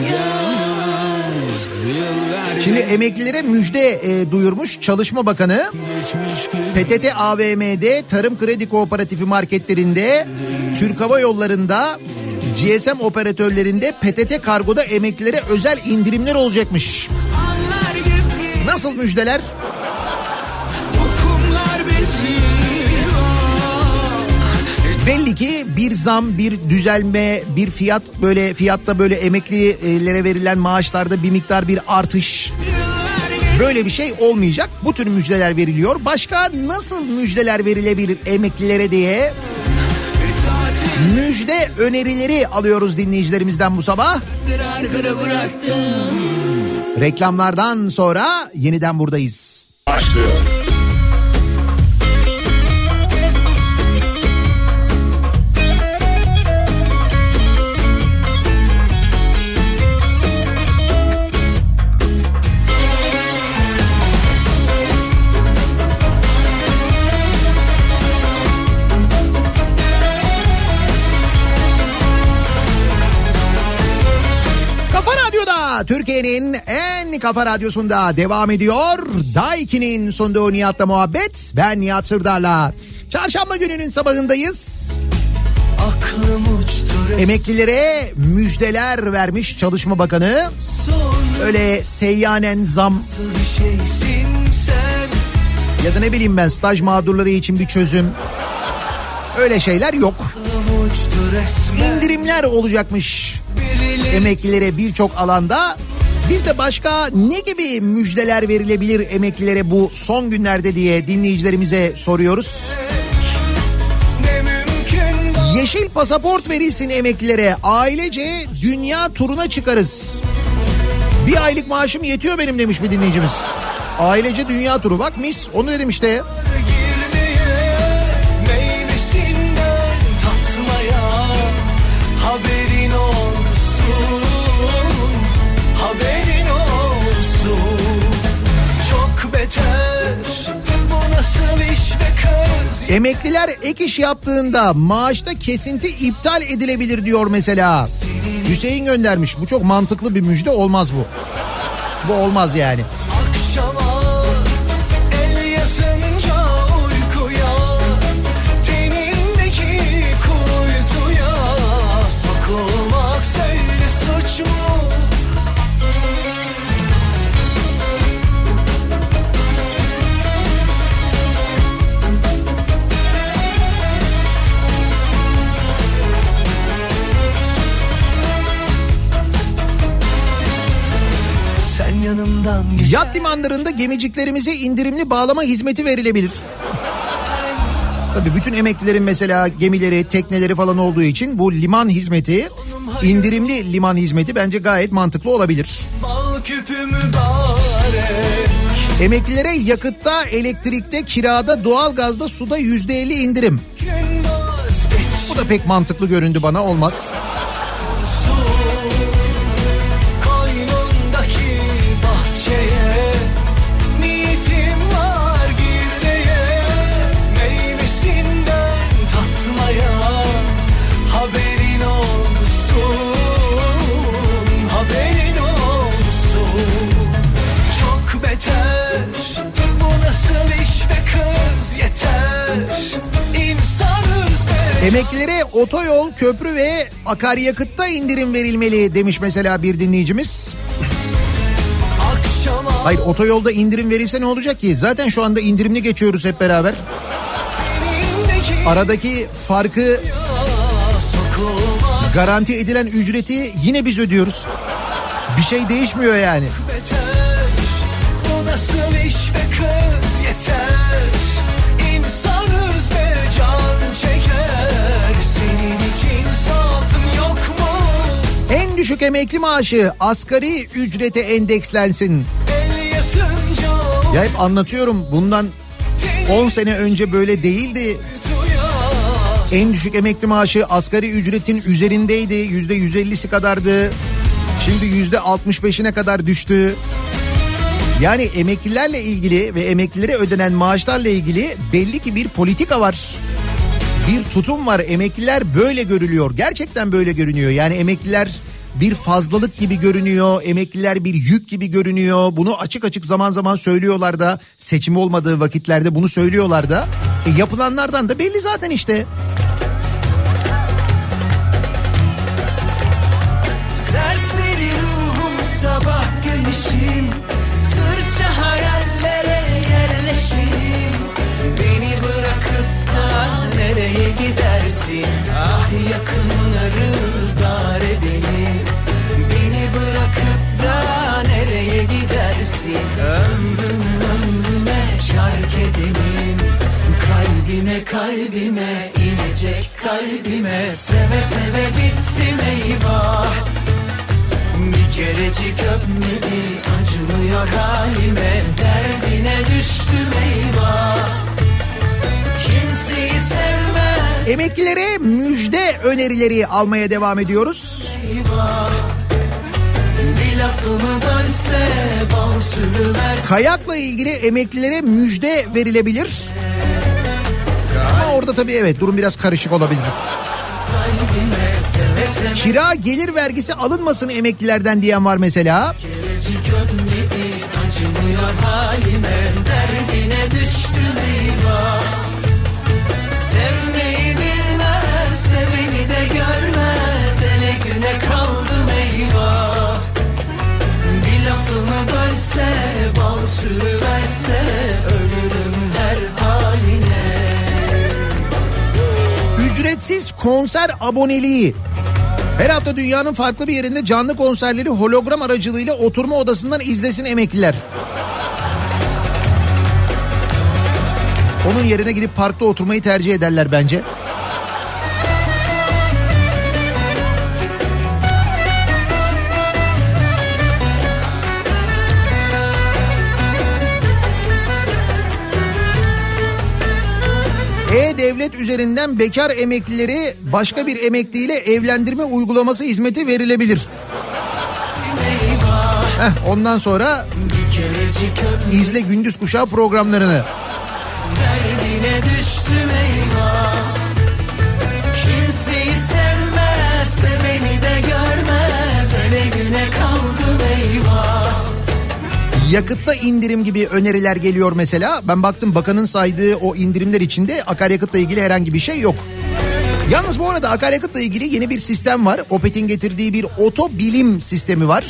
Şimdi emeklilere müjde e, duyurmuş Çalışma Bakanı. P T T A V M'de, Tarım Kredi Kooperatifi marketlerinde, Türk Hava Yolları'nda, G S M operatörlerinde, P T T Kargo'da emeklilere özel indirimler olacakmış. Nasıl müjdeler? Belli ki bir zam, bir düzelme, bir fiyat böyle fiyatta böyle emeklilere verilen maaşlarda bir miktar bir artış. Böyle bir şey olmayacak. Bu tür müjdeler veriliyor. Başka nasıl müjdeler verilebilir emeklilere diye müjde önerileri alıyoruz dinleyicilerimizden bu sabah. Reklamlardan sonra yeniden buradayız. Başlıyor. Türkiye'nin en kafa radyosunda devam ediyor. Daiki'nin sunduğu Nihat'la muhabbet. Ben Nihat Sırdar'la. Çarşamba gününün sabahındayız. Emeklilere müjdeler vermiş Çalışma Bakanı. Öyle seyyanen zam ya da ne bileyim ben staj mağdurları için bir çözüm. Öyle şeyler yok. İndirimler olacakmış emeklilere birçok alanda. Biz de başka ne gibi müjdeler verilebilir emeklilere bu son günlerde diye dinleyicilerimize soruyoruz. Yeşil pasaport verilsin emeklilere. Ailece dünya turuna çıkarız. Bir aylık maaşım yetiyor benim demiş bir dinleyicimiz. Ailece dünya turu, bak mis, onu dedim işte. Emekliler ek iş yaptığında maaşta kesinti iptal edilebilir diyor mesela. Hüseyin göndermiş. Bu çok mantıklı bir müjde, olmaz bu. Bu olmaz yani. Akşama el yatınca uykuya, tenindeki kuytuya sokulmak söyle suç mu? Yat limanlarında gemiciklerimize indirimli bağlama hizmeti verilebilir. Tabii bütün emeklilerin mesela gemileri, tekneleri falan olduğu için bu liman hizmeti, indirimli liman hizmeti bence gayet mantıklı olabilir. Emeklilere yakıtta, elektrikte, kirada, doğalgazda, suda yüzde elli indirim. Bu da pek mantıklı göründü bana, olmaz. Emeklilere otoyol, köprü ve akaryakıtta indirim verilmeli demiş mesela bir dinleyicimiz. Hayır, otoyolda indirim verilse ne olacak ki? Zaten şu anda indirimli geçiyoruz hep beraber. Aradaki farkı, garanti edilen ücreti yine biz ödüyoruz. Bir şey değişmiyor yani. Bu nasıl iş be kız, yeter. İnsanız be, can çeker. Senin için safın yok mu? En düşük emekli maaşı asgari ücrete endekslensin. Ya hep anlatıyorum, bundan on sene önce böyle değildi. En düşük emekli maaşı asgari ücretin üzerindeydi. Yüzde yüz ellisi kadardı. Şimdi yüzde altmış beşine kadar düştü. Yani emeklilerle ilgili ve emeklilere ödenen maaşlarla ilgili belli ki bir politika var. Bir tutum var. Emekliler böyle görülüyor. Gerçekten böyle görünüyor. Yani emekliler bir fazlalık gibi görünüyor. Emekliler bir yük gibi görünüyor. Bunu açık açık zaman zaman söylüyorlar da, seçim olmadığı vakitlerde bunu söylüyorlar da. E yapılanlardan da belli zaten işte. Serseri ruhum, sabah güneşim, sırça hayallere yerleşim. Beni bırakıp da nereye gidersin? Ah, yakınları dar edelim. Beni bırakıp da nereye gidersin? Ömrümü ömrüme şark edelim. Kalbime kalbime inecek kalbime, seve seve bittim eyvah. Bir kerecik öpmedi, acımıyor halime, derdine düştüm eyvah. Kimseyi sevmez. Emeklilere müjde önerileri almaya devam ediyoruz. Eyvah. Bir lafımı dönse bal sürüversin. Kayakla ilgili emeklilere müjde verilebilir. Ama orada tabii evet, durum biraz karışık olabilir. Kira gelir vergisi alınmasın emeklilerden diyen var mesela. Acımıyor halime, derdine düştüm eyvah. Sevmeyi bilmez, seveni de görmez, ele güne kaldım eyvah. Bir lafımı bölse, bal sürüverse, ölürüm her haline. Ücretsiz konser aboneliği. Her hafta dünyanın farklı bir yerinde canlı konserleri hologram aracılığıyla oturma odasından izlesin emekliler. Onun yerine gidip parkta oturmayı tercih ederler bence. E-Devlet üzerinden bekar emeklileri başka bir emekliyle evlendirme uygulaması hizmeti verilebilir. Heh, ondan sonra izle gündüz kuşağı programlarını. Derdine düştüm eyvah. Kimseyi sevmez, seveni de görmez, ele güne kaldım eyvah. Yakıtta indirim gibi öneriler geliyor mesela. Ben baktım, bakanın saydığı o indirimler içinde akaryakıtla ilgili herhangi bir şey yok. Yalnız bu arada akaryakıtla ilgili yeni bir sistem var. Opet'in getirdiği bir otobilim sistemi var.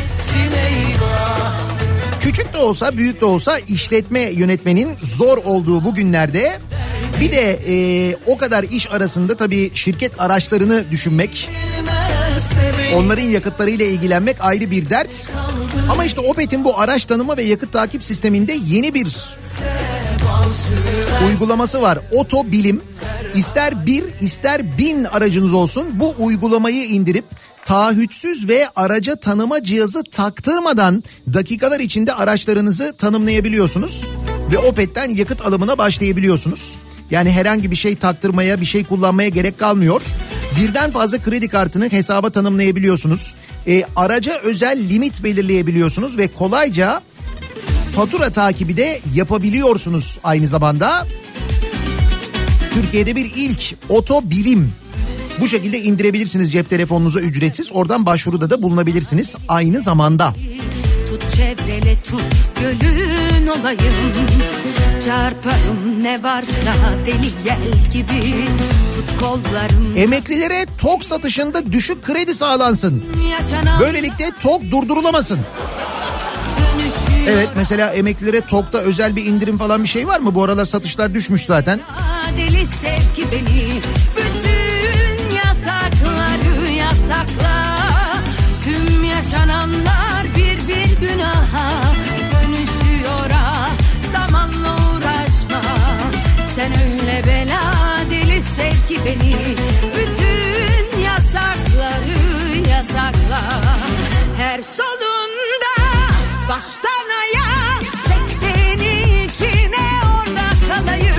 Küçük de olsa büyük de olsa işletme yönetmenin zor olduğu bu günlerde bir de e, o kadar iş arasında tabii şirket araçlarını düşünmek, onların yakıtlarıyla ilgilenmek ayrı bir dert. Ama işte Opet'in bu araç tanıma ve yakıt takip sisteminde yeni bir uygulaması var. Otobilim. İster bir ister bin aracınız olsun, bu uygulamayı indirip taahhütsüz ve araca tanıma cihazı taktırmadan dakikalar içinde araçlarınızı tanımlayabiliyorsunuz ve Opet'ten yakıt alımına başlayabiliyorsunuz. Yani herhangi bir şey taktırmaya, bir şey kullanmaya gerek kalmıyor. Birden fazla kredi kartını hesaba tanımlayabiliyorsunuz. E, araca özel limit belirleyebiliyorsunuz ve kolayca fatura takibi de yapabiliyorsunuz aynı zamanda. Türkiye'de bir ilk otobilim. Bu şekilde indirebilirsiniz cep telefonunuza ücretsiz. Oradan başvuruda da bulunabilirsiniz aynı zamanda. Tut çevrele tut gölün olayım. Çarparım ne varsa deli yel gibi. Tut kollarım. Emeklilere TOG satışında düşük kredi sağlansın. Böylelikle TOG durdurulamasın. Evet, mesela emeklilere TOK'ta özel bir indirim falan bir şey var mı? Bu aralar satışlar düşmüş zaten. Deli sevgi beni, bütün yasakları yasakla. Tüm yaşananlar bir bir günaha dönüşüyor ha. Zamanla uğraşma, sen öyle bela. Deli sevgi beni, bütün yasakları yasakla. Her solunda baştan ayağa çek beni içine, orada kalayım.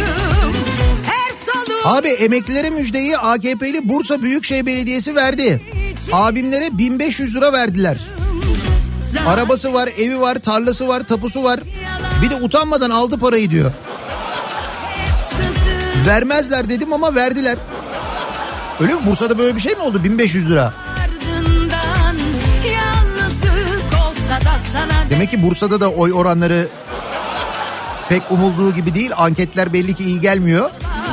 Abi emeklilere müjdeyi A K P'li Bursa Büyükşehir Belediyesi verdi. Abimlere bin beş yüz lira verdiler. Arabası var, evi var, tarlası var, tapusu var. Bir de utanmadan aldı parayı diyor. Vermezler dedim ama verdiler. Öyle mi? Bursa'da böyle bir şey mi oldu? bin beş yüz lira. Demek ki Bursa'da da oy oranları pek umulduğu gibi değil. Anketler belli ki iyi gelmiyor.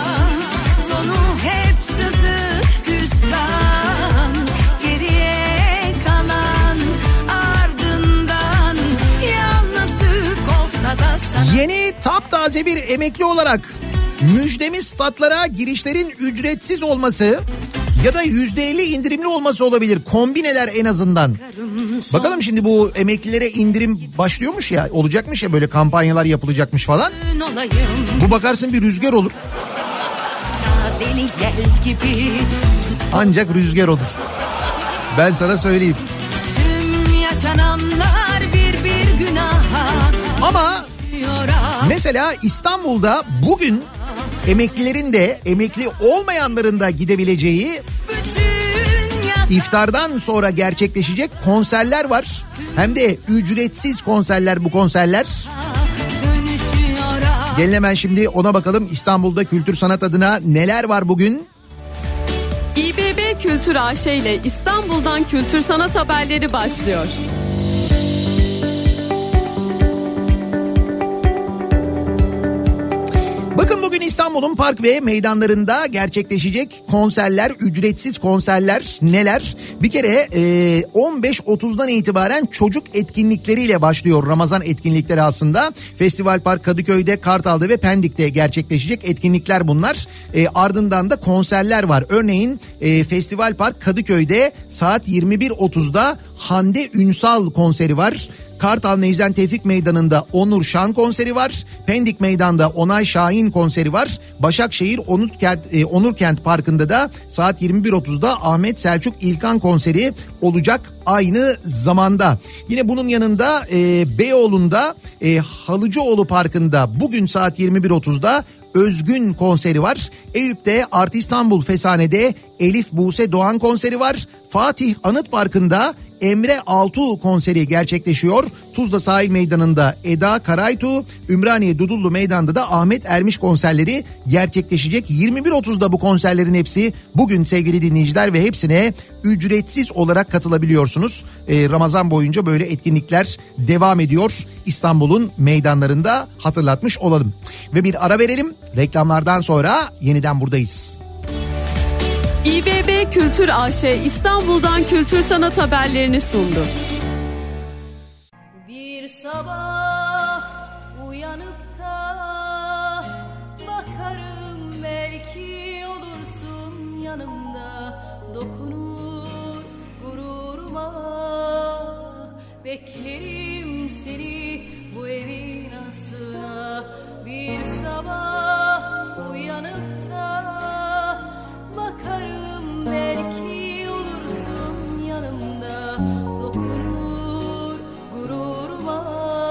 Yeni taptaze bir emekli olarak müjdemi statlara girişlerin ücretsiz olması ya da yüzde elli indirimli olması olabilir. Kombineler en azından. Bakalım şimdi bu emeklilere indirim başlıyormuş ya, olacakmış ya, böyle kampanyalar yapılacakmış falan. Bu bakarsın bir rüzgar olur. Ancak rüzgar olur. Ben sana söyleyeyim. Tüm yaşananlar bir bir günaha. Ama mesela İstanbul'da bugün emeklilerin de emekli olmayanların da gidebileceği iftardan sonra gerçekleşecek konserler var. Hem de ücretsiz konserler bu konserler. Gelin hemen şimdi ona bakalım, İstanbul'da kültür sanat adına neler var bugün? İ B B Kültür A Ş ile İstanbul'dan kültür sanat haberleri başlıyor. Bakın bugün İstanbul'un park ve meydanlarında gerçekleşecek konserler, ücretsiz konserler neler? Bir kere e, on beş otuzdan itibaren çocuk etkinlikleriyle başlıyor Ramazan etkinlikleri aslında. Festival Park Kadıköy'de, Kartal'da ve Pendik'te gerçekleşecek etkinlikler bunlar. E, ardından da konserler var. Örneğin e, Festival Park Kadıköy'de saat yirmi bir otuzda Hande Ünsal konseri var. Kartal Necden Tevfik Meydanı'nda Onur Şan konseri var. Pendik Meydan'da Onay Şahin konseri var. Başakşehir Onurkent, e, Onurkent Parkı'nda da saat yirmi bir otuzda Ahmet Selçuk İlkan konseri olacak aynı zamanda. Yine bunun yanında e, Beyoğlu'nda e, Halıcıoğlu Parkı'nda bugün saat yirmi bir otuzda Özgün konseri var. Eyüp'te Art İstanbul Fesane'de Elif Buse Doğan konseri var. Fatih Anıt Parkı'nda Emre Altuğ konseri gerçekleşiyor. Tuzla Sahil Meydanı'nda Eda Karaytuğ, Ümraniye Dudullu Meydan'da da Ahmet Ermiş konserleri gerçekleşecek. yirmi bir otuzda bu konserlerin hepsi bugün sevgili dinleyiciler ve hepsine ücretsiz olarak katılabiliyorsunuz. Ee, Ramazan boyunca böyle etkinlikler devam ediyor İstanbul'un meydanlarında, hatırlatmış olalım. Ve bir ara verelim, reklamlardan sonra yeniden buradayız. İ B B Kültür A Ş İstanbul'dan kültür sanat haberlerini sundu. Bir sabah uyanıp da bakarım, belki olursun yanımda, dokunur gururuma, beklerim seni bu evin asına. Bir sabah uyanıp da bakarım, belki olursun yanımda, dokunur gururuma,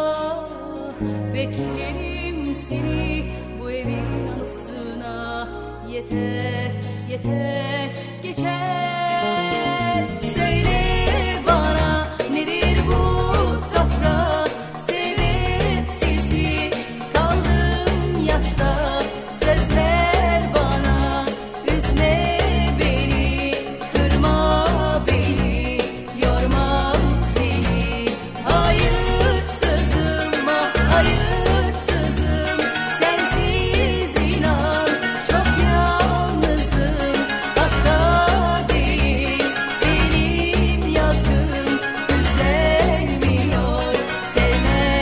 beklerim seni bu evin anısına. Yeter, yeter, geçer. Söyle bana, nedir bu tafra, sebepsiz hiç kaldım yasta. Sözler bana, üzme beni, kırma beni, yorma seni. Hayırsızım, ah hayırsızım, sensiz inan çok yalnızım. Hatta değil benim yazgım, düzelmiyor sevmezsem.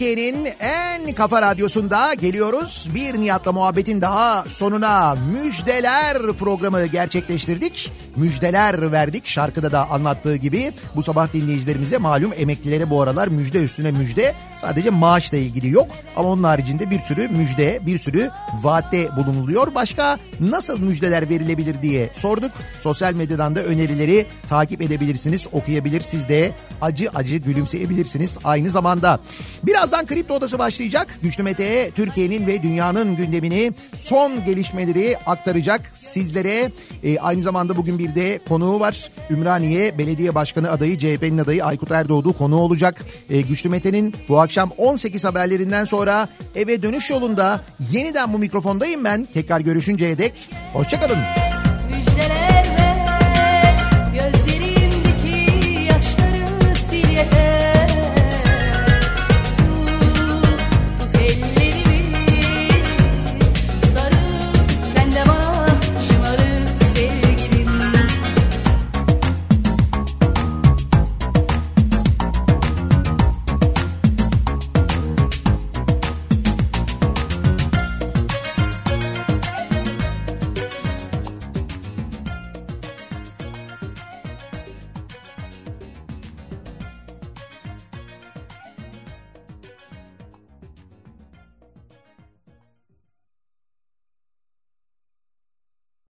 Türkiye'nin en kafa radyosunda geliyoruz. Bir Nihat'la muhabbetin daha sonuna müjdeler programı gerçekleştirdik. Müjdeler verdik. Şarkıda da anlattığı gibi bu sabah dinleyicilerimize malum emeklilere bu aralar müjde üstüne müjde. Sadece maaşla ilgili yok ama onun haricinde bir sürü müjde, bir sürü vaatte bulunuluyor. Başka nasıl müjdeler verilebilir diye sorduk. Sosyal medyadan da önerileri takip edebilirsiniz, okuyabilir. Siz de acı acı gülümseyebilirsiniz aynı zamanda. Birazdan Kripto Odası başlayacak. Güçlü Mete Türkiye'nin ve dünyanın gündemini, son gelişmeleri aktaracak sizlere. Ee, aynı zamanda bugün bir de konuğu var. Ümraniye Belediye Başkanı adayı, C H P'nin adayı Aykut Erdoğdu konuğu olacak. Ee, Güçlü Mete'nin bu akşam on sekiz haberlerinden sonra eve dönüş yolunda yeniden bu mikrofondayım ben. Tekrar görüşünceye dek hoşça kalın.